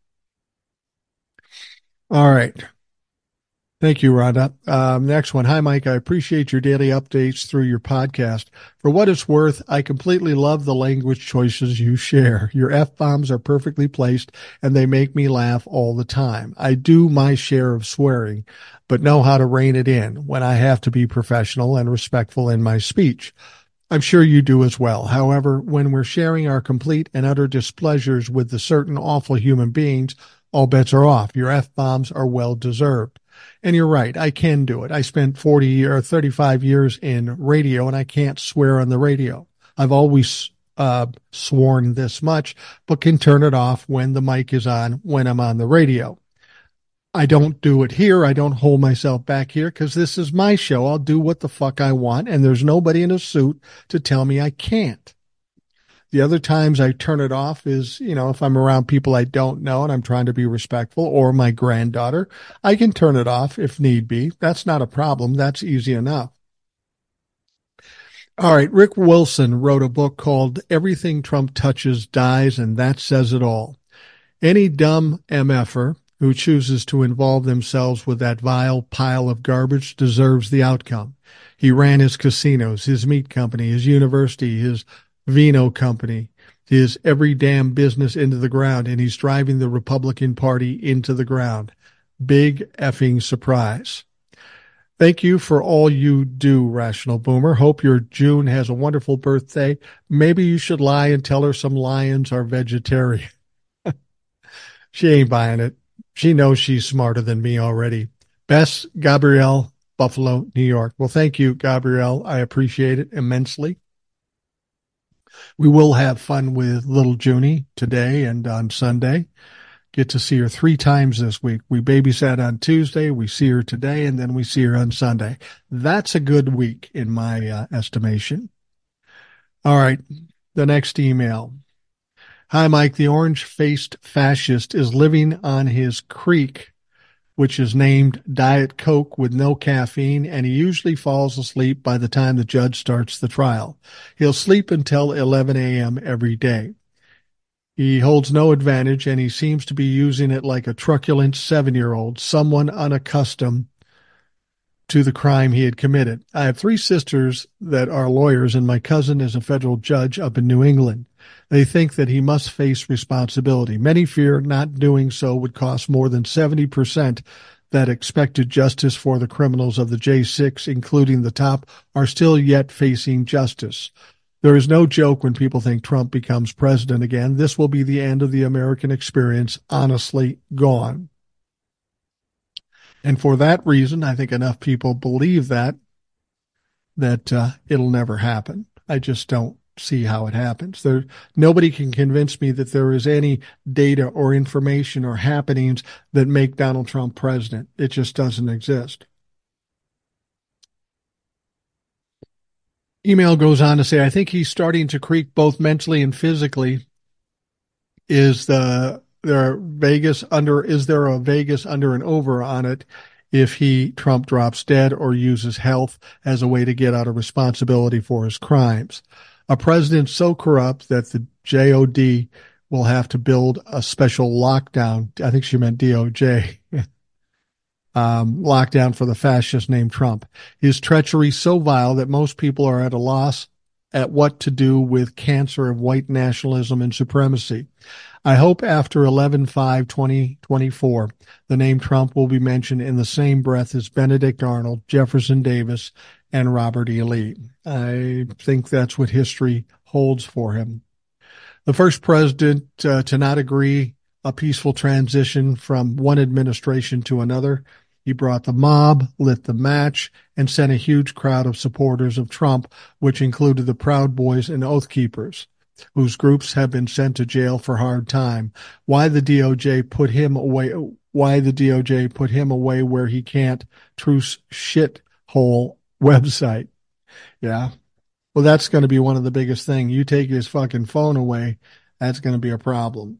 All right. Thank you, Rhonda. Next one. Hi, Mike. I appreciate your daily updates through your podcast. For what it's worth, I completely love the language choices you share. Your F-bombs are perfectly placed, and they make me laugh all the time. I do my share of swearing, but know how to rein it in when I have to be professional and respectful in my speech. I'm sure you do as well. However, when we're sharing our complete and utter displeasures with the certain awful human beings, all bets are off. Your F-bombs are well deserved. And you're right, I can do it. I spent 35 years in radio, and I can't swear on the radio. I've always sworn this much, but can turn it off when the mic is on, when I'm on the radio. I don't do it here. I don't hold myself back here because this is my show. I'll do what the fuck I want, and there's nobody in a suit to tell me I can't. The other times I turn it off is, if I'm around people I don't know and I'm trying to be respectful, or my granddaughter, I can turn it off if need be. That's not a problem. That's easy enough. All right. Rick Wilson wrote a book called Everything Trump Touches Dies, and that says it all. Any dumb MFer who chooses to involve themselves with that vile pile of garbage deserves the outcome. He ran his casinos, his meat company, his university, his Vino company, his every damn business into the ground, and he's driving the Republican Party into the ground. Big effing surprise. Thank you for all you do, Rational Boomer. Hope your June has a wonderful birthday. Maybe you should lie and tell her some lions are vegetarian. She ain't buying it. She knows she's smarter than me already. Bess Gabrielle, Buffalo, New York. Well, thank you, Gabrielle. I appreciate it immensely. We will have fun with little Junie today and on Sunday. Get to see her 3 times this week. We babysat on Tuesday, we see her today, and then we see her on Sunday. That's a good week in my estimation. All right, the next email. Hi, Mike. The orange-faced fascist is living on his creek, which is named Diet Coke with no caffeine, and he usually falls asleep by the time the judge starts the trial. He'll sleep until 11 a.m. every day. He holds no advantage, and he seems to be using it like a truculent 7-year-old, someone unaccustomed to the crime he had committed. I have 3 sisters that are lawyers, and my cousin is a federal judge up in New England. They think that he must face responsibility. Many fear not doing so would cost more than 70% that expected justice for the criminals of the J6, including the top, are still yet facing justice. There is no joke when people think Trump becomes president again. This will be the end of the American experience, honestly gone. And for that reason, I think enough people believe that it'll never happen. I just don't see how it happens. Nobody can convince me that there is any data or information or happenings that make Donald Trump president. It just doesn't exist. Email goes on to say, I think he's starting to creak both mentally and physically. Is there a Vegas under and over on it if Trump drops dead or uses health as a way to get out of responsibility for his crimes? A president so corrupt that the JOD will have to build a special lockdown. I think she meant DOJ. Lockdown for the fascist named Trump. His treachery so vile that most people are at a loss at what to do with cancer of white nationalism and supremacy. I hope after 11/5/2024, the name Trump will be mentioned in the same breath as Benedict Arnold, Jefferson Davis, and Robert E. Lee. I think that's what history holds for him. The first president to not agree a peaceful transition from one administration to another. He brought the mob, lit the match, and sent a huge crowd of supporters of Trump, which included the Proud Boys and Oath Keepers, whose groups have been sent to jail for hard time. Why the DOJ put him away where he can't? Truth's shithole website. Yeah. Well, that's going to be one of the biggest things. You take his fucking phone away, that's going to be a problem.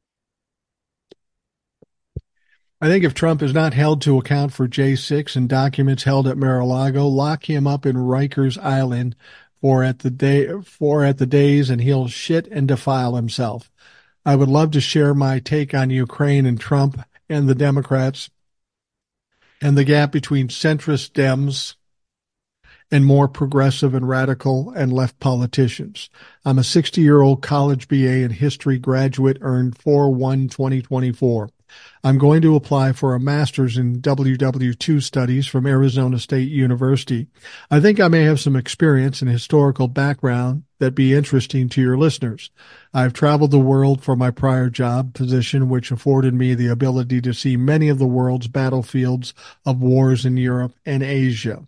I think if Trump is not held to account for J6 and documents held at Mar-a-Lago, lock him up in Rikers Island for at the days, and he'll shit and defile himself. I would love to share my take on Ukraine and Trump and the Democrats and the gap between centrist Dems and more progressive and radical and left politicians. I'm a 60-year-old college BA in history graduate, earned 4/1/2024. I'm going to apply for a master's in WW2 studies from Arizona State University. I think I may have some experience and historical background that'd be interesting to your listeners. I've traveled the world for my prior job position, which afforded me the ability to see many of the world's battlefields of wars in Europe and Asia.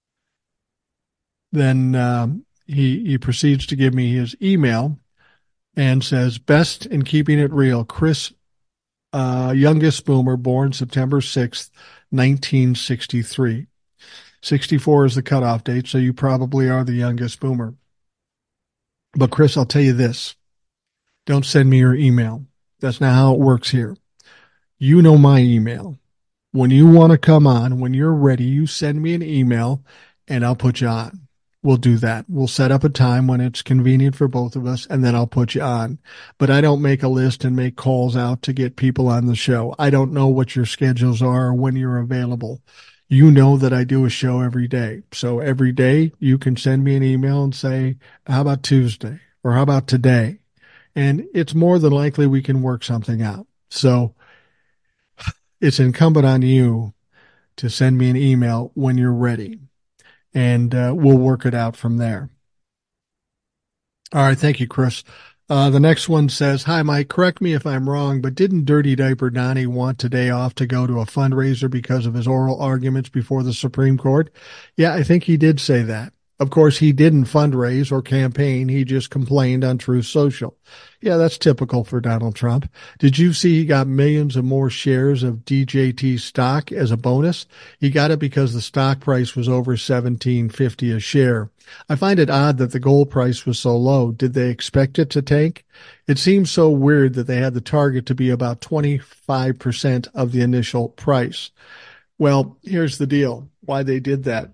Then he proceeds to give me his email and says, best in keeping it real, Chris, youngest boomer, born September 6th, 1963. 64 is the cutoff date, so you probably are the youngest boomer. But Chris, I'll tell you this. Don't send me your email. That's not how it works here. You know my email. When you want to come on, when you're ready, you send me an email and I'll put you on. We'll do that. We'll set up a time when it's convenient for both of us, and then I'll put you on. But I don't make a list and make calls out to get people on the show. I don't know what your schedules are or when you're available. You know that I do a show every day. So every day you can send me an email and say, how about Tuesday? Or how about today? And it's more than likely we can work something out. So it's incumbent on you to send me an email when you're ready. And we'll work it out from there. All right. Thank you, Chris. The next one says, hi, Mike, correct me if I'm wrong, but didn't Dirty Diaper Donnie want today off to go to a fundraiser because of his oral arguments before the Supreme Court? Yeah, I think he did say that. Of course, he didn't fundraise or campaign. He just complained on Truth Social. Yeah, that's typical for Donald Trump. Did you see he got millions of more shares of DJT stock as a bonus? He got it because the stock price was over $17.50 a share. I find it odd that the gold price was so low. Did they expect it to tank? It seems so weird that they had the target to be about 25% of the initial price. Well, here's the deal, why they did that.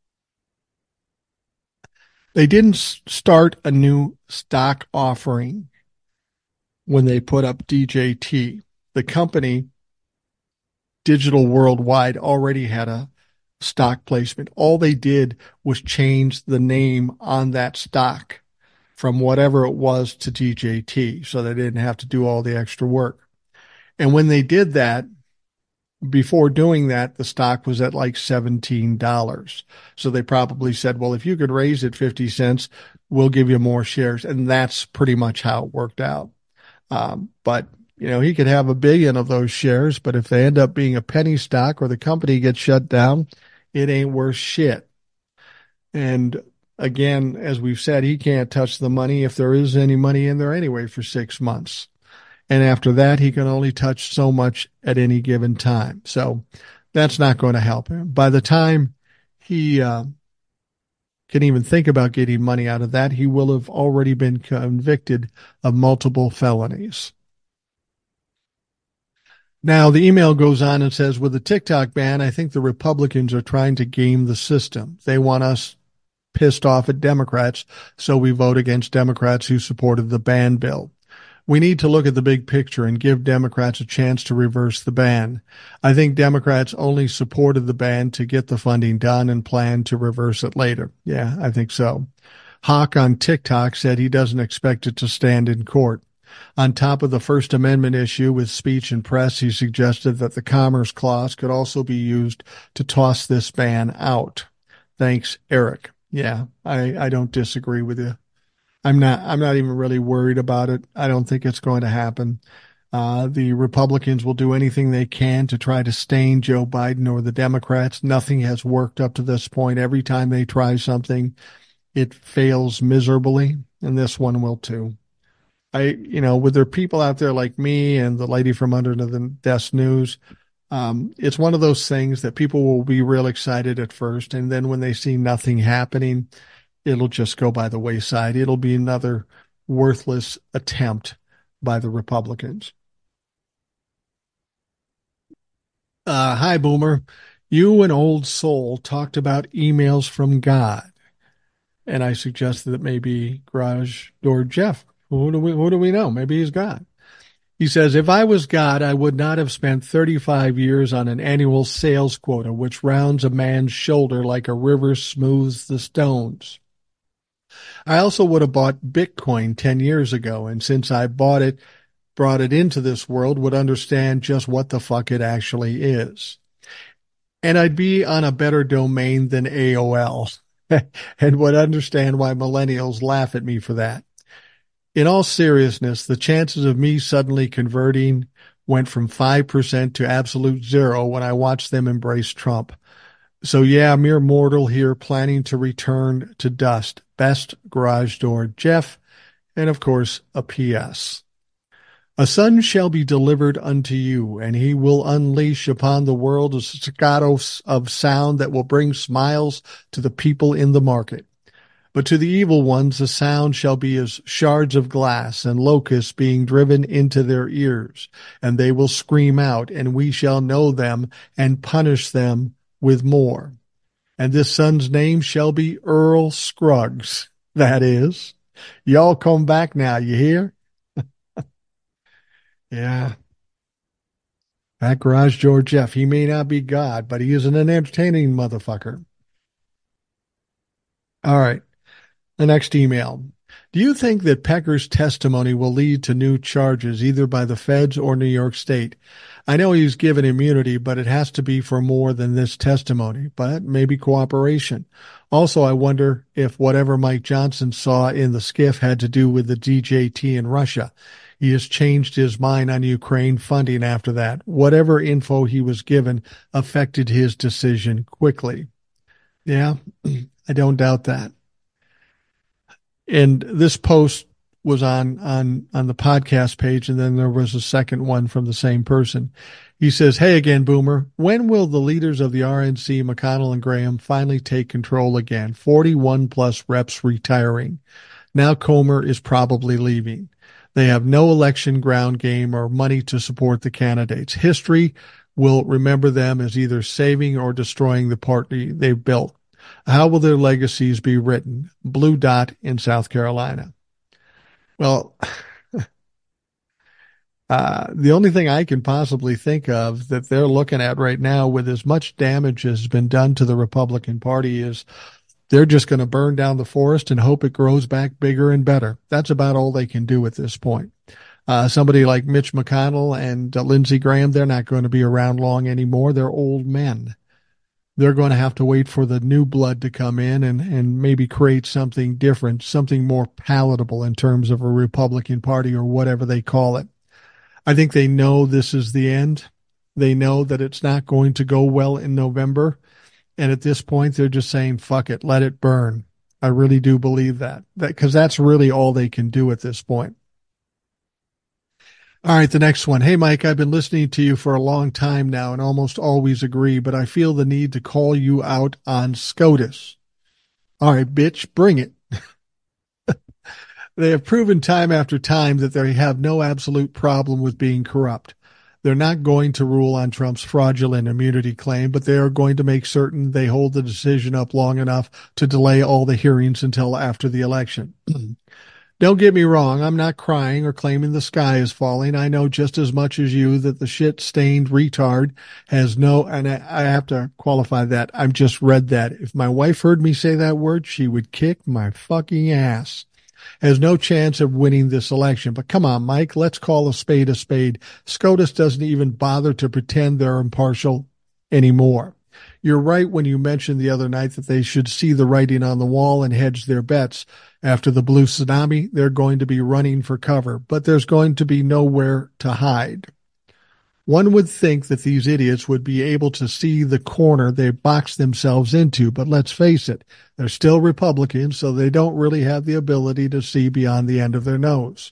They didn't start a new stock offering when they put up DJT. The company, Digital Worldwide, already had a stock placement. All they did was change the name on that stock from whatever it was to DJT, so they didn't have to do all the extra work. And when they did that, before doing that, the stock was at like $17. So they probably said, well, if you could raise it 50 cents, we'll give you more shares. And that's pretty much how it worked out. But, you know, he could have 1 billion of those shares, but if they end up being a penny stock or the company gets shut down, it ain't worth shit. And again, as we've said, he can't touch the money if there is any money in there anyway for 6 months. And after that, he can only touch so much at any given time. So that's not going to help him. By the time he can even think about getting money out of that, he will have already been convicted of multiple felonies. Now, the email goes on and says, with the TikTok ban, I think the Republicans are trying to game the system. They want us pissed off at Democrats, so we vote against Democrats who supported the ban bill. We need to look at the big picture and give Democrats a chance to reverse the ban. I think Democrats only supported the ban to get the funding done and plan to reverse it later. Yeah, I think so. Hawk on TikTok said he doesn't expect it to stand in court. On top of the First Amendment issue with speech and press, he suggested that the Commerce Clause could also be used to toss this ban out. Thanks, Eric. Yeah, I don't disagree with you. I'm not even really worried about it. I don't think it's going to happen. The Republicans will do anything they can to try to stain Joe Biden or the Democrats. Nothing has worked up to this point. Every time they try something, it fails miserably, and this one will too. With there people out there like me and the lady from Under the Desk News, it's one of those things that people will be real excited at first, and then when they see nothing happening, it'll just go by the wayside. It'll be another worthless attempt by the Republicans. Hi, Boomer. You and Old Soul talked about emails from God, and I suggested that maybe Garage Door Jeff. Who do we know? Maybe he's God. He says, if I was God, I would not have spent 35 years on an annual sales quota, which rounds a man's shoulder like a river smooths the stones. I also would have bought Bitcoin 10 years ago, and since I brought it into this world, would understand just what the fuck it actually is. And I'd be on a better domain than AOL, and would understand why millennials laugh at me for that. In all seriousness, the chances of me suddenly converting went from 5% to absolute zero when I watched them embrace Trump. So yeah, mere mortal here planning to return to dust. Best, Garage Door Jeff, and of course, a PS. A son shall be delivered unto you, and he will unleash upon the world a staccato of sound that will bring smiles to the people in the market. But to the evil ones the sound shall be as shards of glass and locusts being driven into their ears, and they will scream out, and we shall know them and punish them with more. And this son's name shall be Earl Scruggs. That is. Y'all come back now, you hear? Yeah. That Garage Door Jeff, he may not be God, but he is an entertaining motherfucker. All right. The next email. Do you think that Pecker's testimony will lead to new charges either by the feds or New York State? I know he's given immunity, but it has to be for more than this testimony, but maybe cooperation. Also, I wonder if whatever Mike Johnson saw in the skiff had to do with the DJT in Russia. He has changed his mind on Ukraine funding after that. Whatever info he was given affected his decision quickly. Yeah, I don't doubt that. And this post was on the podcast page, and then there was a second one from the same person. He says, hey again, Boomer, when will the leaders of the RNC, McConnell and Graham, finally take control again? 41 plus reps retiring. Now Comer is probably leaving. They have no election ground game or money to support the candidates. History will remember them as either saving or destroying the party they've built. How will their legacies be written? Blue dot in South Carolina. Well, the only thing I can possibly think of that they're looking at right now with as much damage as has been done to the Republican Party is they're just going to burn down the forest and hope it grows back bigger and better. That's about all they can do at this point. Somebody like Mitch McConnell and Lindsey Graham, they're not going to be around long anymore. They're old men. They're going to have to wait for the new blood to come in and maybe create something different, something more palatable in terms of a Republican Party or whatever they call it. I think they know this is the end. They know that it's not going to go well in November. And at this point, they're just saying, fuck it, let it burn. I really do believe that because that's really all they can do at this point. All right, the next one. Hey, Mike, I've been listening to you for a long time now and almost always agree, but I feel the need to call you out on SCOTUS. All right, bitch, bring it. They have proven time after time that they have no absolute problem with being corrupt. They're not going to rule on Trump's fraudulent immunity claim, but they are going to make certain they hold the decision up long enough to delay all the hearings until after the election. Don't get me wrong, I'm not crying or claiming the sky is falling. I know just as much as you that the shit-stained retard has no, and I have to qualify that. I've just read that. If my wife heard me say that word, she would kick my fucking ass. Has no chance of winning this election. But come on, Mike, let's call a spade a spade. SCOTUS doesn't even bother to pretend they're impartial anymore. You're right when you mentioned the other night that they should see the writing on the wall and hedge their bets. After the blue tsunami, they're going to be running for cover, but there's going to be nowhere to hide. One would think that these idiots would be able to see the corner they boxed themselves into, but let's face it, they're still Republicans, so they don't really have the ability to see beyond the end of their nose.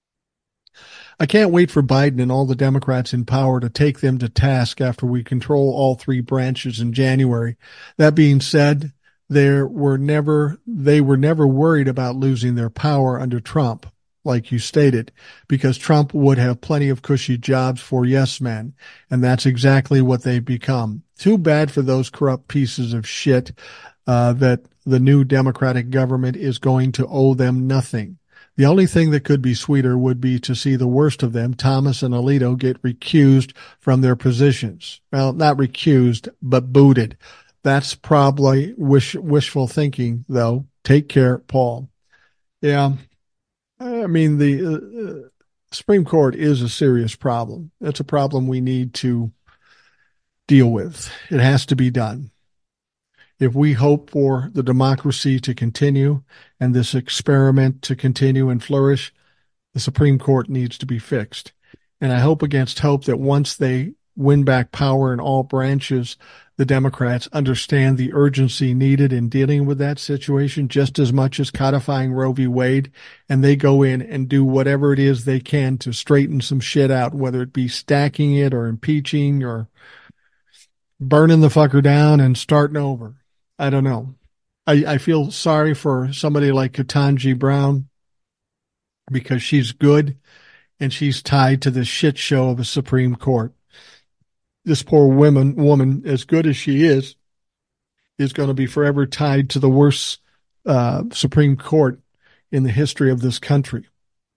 I can't wait for Biden and all the Democrats in power to take them to task after we control all three branches in January. That being said, they were never worried about losing their power under Trump, like you stated, because Trump would have plenty of cushy jobs for yes men, and that's exactly what they've become. Too bad for those corrupt pieces of shit that the new Democratic government is going to owe them nothing. The only thing that could be sweeter would be to see the worst of them, Thomas and Alito, get recused from their positions. Well, not recused, but booted. That's probably wishful thinking, though. Take care, Paul. Yeah, I mean, the Supreme Court is a serious problem. It's a problem we need to deal with. It has to be done. If we hope for the democracy to continue and this experiment to continue and flourish, the Supreme Court needs to be fixed. And I hope against hope that once they win back power in all branches, the Democrats understand the urgency needed in dealing with that situation just as much as codifying Roe v. Wade, and they go in and do whatever it is they can to straighten some shit out, whether it be stacking it or impeaching or burning the fucker down and starting over. I don't know. I feel sorry for somebody like Ketanji Brown because she's good and she's tied to this shit show of a Supreme Court. This poor woman, as good as she is going to be forever tied to the worst Supreme Court in the history of this country.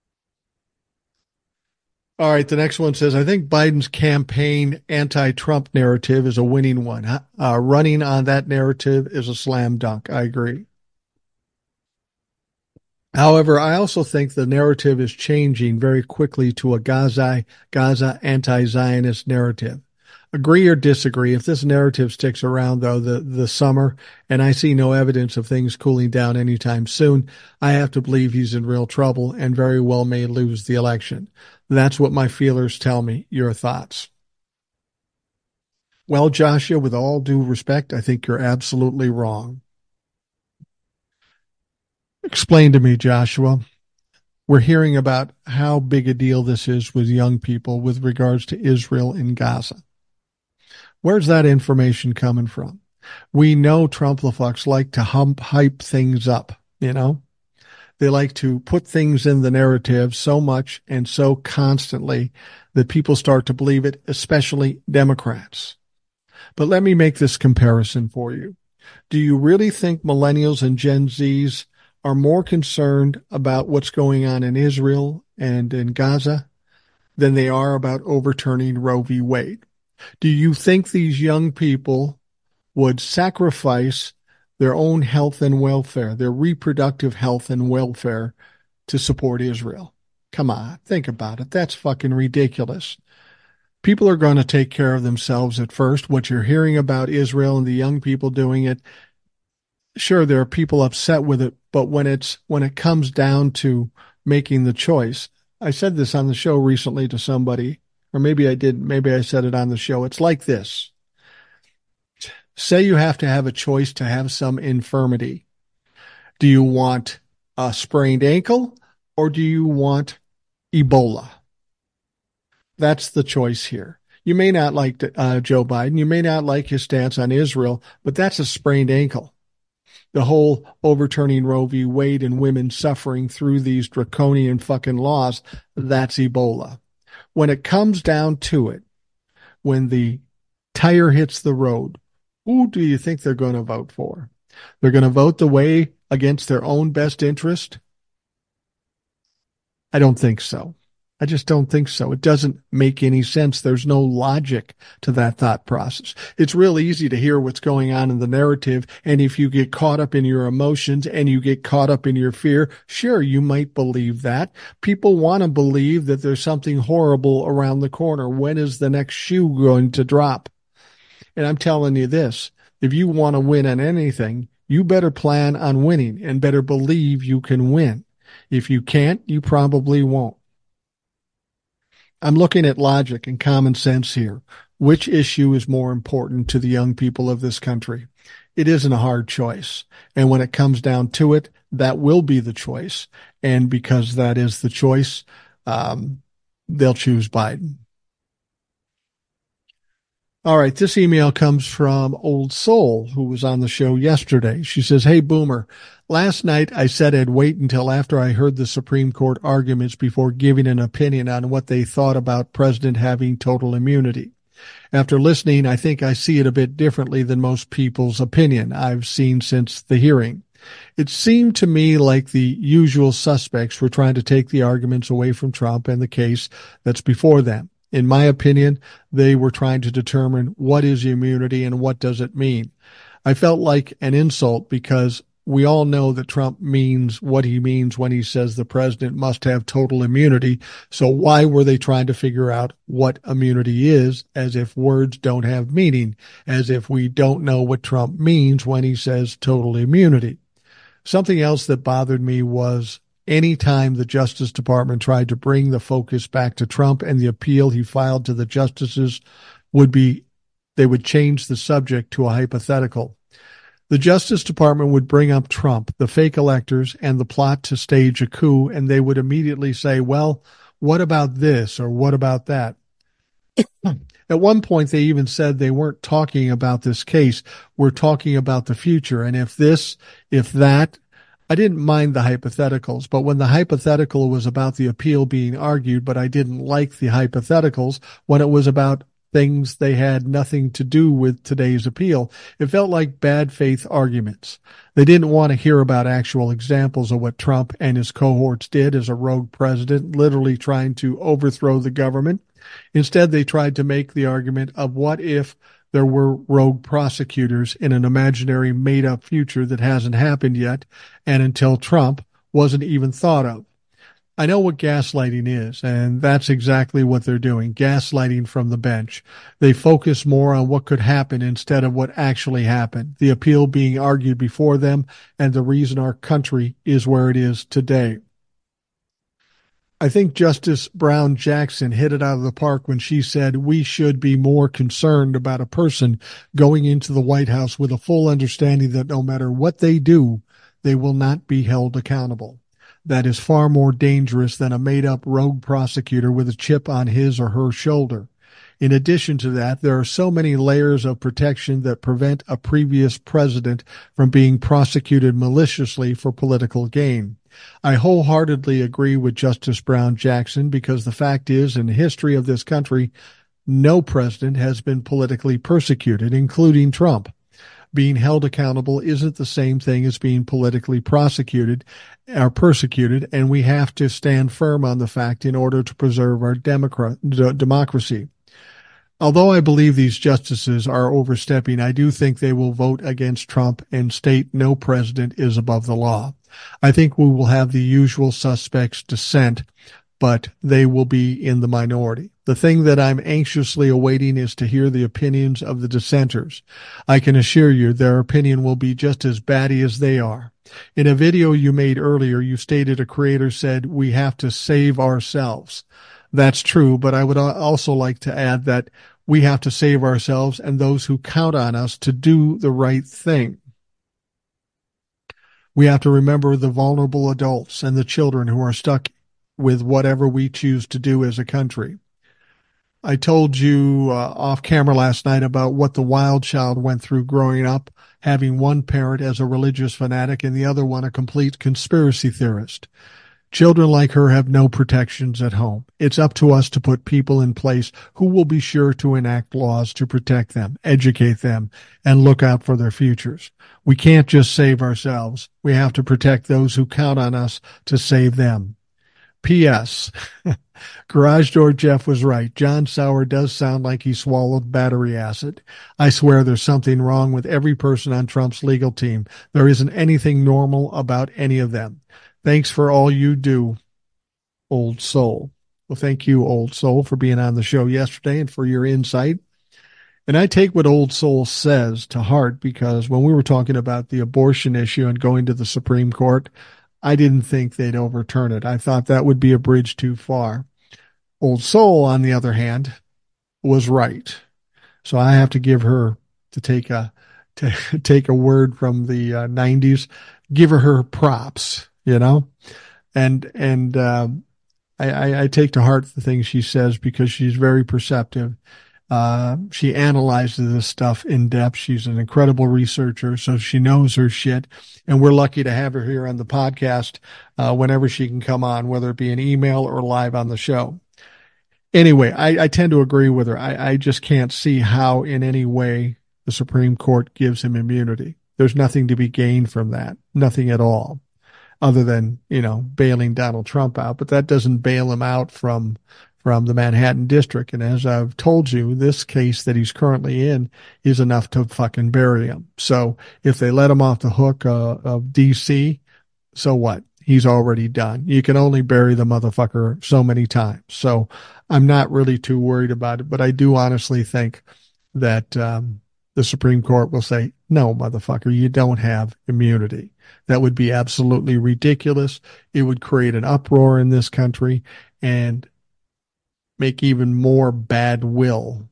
All right, the next one says, I think Biden's campaign anti-Trump narrative is a winning one. Running on that narrative is a slam dunk. I agree. However, I also think the narrative is changing very quickly to a Gaza anti-Zionist narrative. Agree or disagree, if this narrative sticks around, though, the summer, and I see no evidence of things cooling down anytime soon, I have to believe he's in real trouble and very well may lose the election. That's what my feelers tell me. Your thoughts? Well, Joshua, with all due respect, I think you're absolutely wrong. Explain to me, Joshua. We're hearing about how big a deal this is with young people with regards to Israel and Gaza. Where's that information coming from? We know Trump-la-fucks like to hype things up, you know? They like to put things in the narrative so much and so constantly that people start to believe it, especially Democrats. But let me make this comparison for you. Do you really think millennials and Gen Zs are more concerned about what's going on in Israel and in Gaza than they are about overturning Roe v. Wade? Do you think these young people would sacrifice their own health and welfare, their reproductive health and welfare, to support Israel? Come on, think about it. That's fucking ridiculous. People are going to take care of themselves at first. What you're hearing about Israel and the young people doing it, sure, there are people upset with it, but when it comes down to making the choice, I said this on the show recently to somebody, or maybe I didn't, maybe I said it on the show. It's like this. Say you have to have a choice to have some infirmity. Do you want a sprained ankle or do you want Ebola? That's the choice here. You may not like Joe Biden. You may not like his stance on Israel, but that's a sprained ankle. The whole overturning Roe v. Wade and women suffering through these draconian fucking laws, that's Ebola. When it comes down to it, when the tire hits the road, who do you think they're going to vote for? They're going to vote the way against their own best interest? I don't think so. I just don't think so. It doesn't make any sense. There's no logic to that thought process. It's real easy to hear what's going on in the narrative. And if you get caught up in your emotions and you get caught up in your fear, sure, you might believe that. People want to believe that there's something horrible around the corner. When is the next shoe going to drop? And I'm telling you this, if you want to win on anything, you better plan on winning and better believe you can win. If you can't, you probably won't. I'm looking at logic and common sense here. Which issue is more important to the young people of this country? It isn't a hard choice. And when it comes down to it, that will be the choice. And because that is the choice, they'll choose Biden. All right, this email comes from Old Soul, who was on the show yesterday. She says, "Hey, Boomer, last night I said I'd wait until after I heard the Supreme Court arguments before giving an opinion on what they thought about President having total immunity. After listening, I think I see it a bit differently than most people's opinion I've seen since the hearing. It seemed to me like the usual suspects were trying to take the arguments away from Trump and the case that's before them. In my opinion, they were trying to determine what is immunity and what does it mean. I felt like an insult because we all know that Trump means what he means when he says the president must have total immunity. So why were they trying to figure out what immunity is, as if words don't have meaning, as if we don't know what Trump means when he says total immunity? Something else that bothered me was anytime the Justice Department tried to bring the focus back to Trump and the appeal he filed to the justices they would change the subject to a hypothetical. The Justice Department would bring up Trump, the fake electors, and the plot to stage a coup, and they would immediately say, well, what about this or what about that? At one point, they even said they weren't talking about this case. We're talking about the future. And if this, if that, I didn't mind the hypotheticals, but when the hypothetical was about the appeal being argued, but I didn't like the hypotheticals when it was about things they had nothing to do with today's appeal, it felt like bad faith arguments. They didn't want to hear about actual examples of what Trump and his cohorts did as a rogue president, literally trying to overthrow the government. Instead, they tried to make the argument of what if there were rogue prosecutors in an imaginary made-up future that hasn't happened yet, and until Trump wasn't even thought of. I know what gaslighting is, and that's exactly what they're doing, gaslighting from the bench. They focus more on what could happen instead of what actually happened, the appeal being argued before them, and the reason our country is where it is today. I think Justice Brown Jackson hit it out of the park when she said we should be more concerned about a person going into the White House with a full understanding that no matter what they do, they will not be held accountable. That is far more dangerous than a made-up rogue prosecutor with a chip on his or her shoulder. In addition to that, there are so many layers of protection that prevent a previous president from being prosecuted maliciously for political gain. I wholeheartedly agree with Justice Brown Jackson because the fact is, in the history of this country, no president has been politically persecuted, including Trump. Being held accountable isn't the same thing as being politically prosecuted or persecuted, and we have to stand firm on the fact in order to preserve our democracy. Although I believe these justices are overstepping, I do think they will vote against Trump and state no president is above the law. I think we will have the usual suspects dissent, but they will be in the minority. The thing that I'm anxiously awaiting is to hear the opinions of the dissenters. I can assure you their opinion will be just as batty as they are. In a video you made earlier, you stated a creator said, we have to save ourselves. That's true, but I would also like to add that we have to save ourselves and those who count on us to do the right thing. We have to remember the vulnerable adults and the children who are stuck with whatever we choose to do as a country. I told you off camera last night about what the wild child went through growing up, having one parent as a religious fanatic and the other one a complete conspiracy theorist. Children like her have no protections at home. It's up to us to put people in place who will be sure to enact laws to protect them, educate them, and look out for their futures. We can't just save ourselves. We have to protect those who count on us to save them. P.S. Garage Door Jeff was right. John Sauer does sound like he swallowed battery acid. I swear there's something wrong with every person on Trump's legal team. There isn't anything normal about any of them. Thanks for all you do, Old Soul. Well, thank you, Old Soul, for being on the show yesterday and for your insight. And I take what Old Soul says to heart, because when we were talking about the abortion issue and going to the Supreme Court, I didn't think they'd overturn it. I thought that would be a bridge too far. Old Soul, on the other hand, was right. So I have to give her, to take a word from the 90s, give her props, you know? And I take to heart the things she says, because she's very perceptive. She analyzes this stuff in depth. She's an incredible researcher, so she knows her shit. And we're lucky to have her here on the podcast whenever she can come on, whether it be an email or live on the show. Anyway, I tend to agree with her. I just can't see how in any way the Supreme Court gives him immunity. There's nothing to be gained from that. Nothing at all, other than, bailing Donald Trump out. But that doesn't bail him out from the Manhattan District. And as I've told you, this case that he's currently in is enough to fucking bury him. So if they let him off the hook of D.C., so what? He's already done. You can only bury the motherfucker so many times. So I'm not really too worried about it, but I do honestly think that the Supreme Court will say, no, motherfucker, you don't have immunity. That would be absolutely ridiculous. It would create an uproar in this country and make even more bad will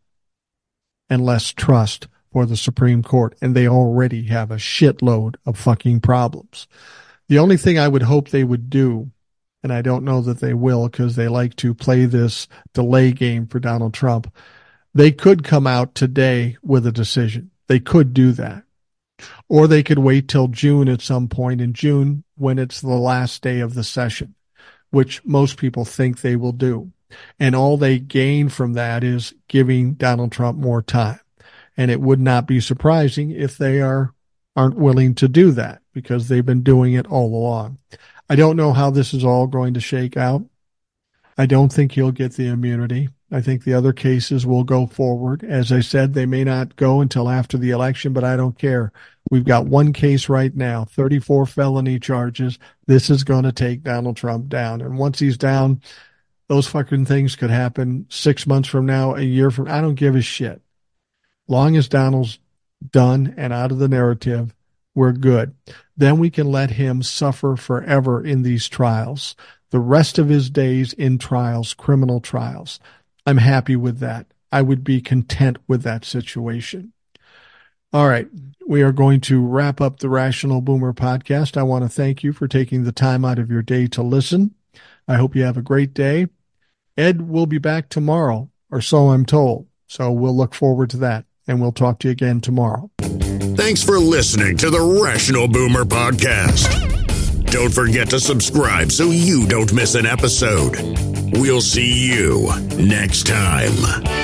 and less trust for the Supreme Court. And they already have a shitload of fucking problems. The only thing I would hope they would do, and I don't know that they will because they like to play this delay game for Donald Trump, they could come out today with a decision. They could do that. Or they could wait till June, at some point in June, when it's the last day of the session, which most people think they will do. And all they gain from that is giving Donald Trump more time. And it would not be surprising if they aren't willing to do that, because they've been doing it all along. I don't know how this is all going to shake out. I don't think he'll get the immunity. I think the other cases will go forward. As I said, they may not go until after the election, but I don't care. We've got one case right now, 34 felony charges. This is going to take Donald Trump down. And once he's down, those fucking things could happen 6 months from now, a year from. I don't give a shit. Long as Donald's done and out of the narrative, we're good. Then we can let him suffer forever in these trials. The rest of his days in trials, criminal trials. I'm happy with that. I would be content with that situation. All right. We are going to wrap up the Rational Boomer podcast. I want to thank you for taking the time out of your day to listen. I hope you have a great day. Ed will be back tomorrow, or so I'm told. So we'll look forward to that, and we'll talk to you again tomorrow. Thanks for listening to the Rational Boomer podcast. Don't forget to subscribe so you don't miss an episode. We'll see you next time.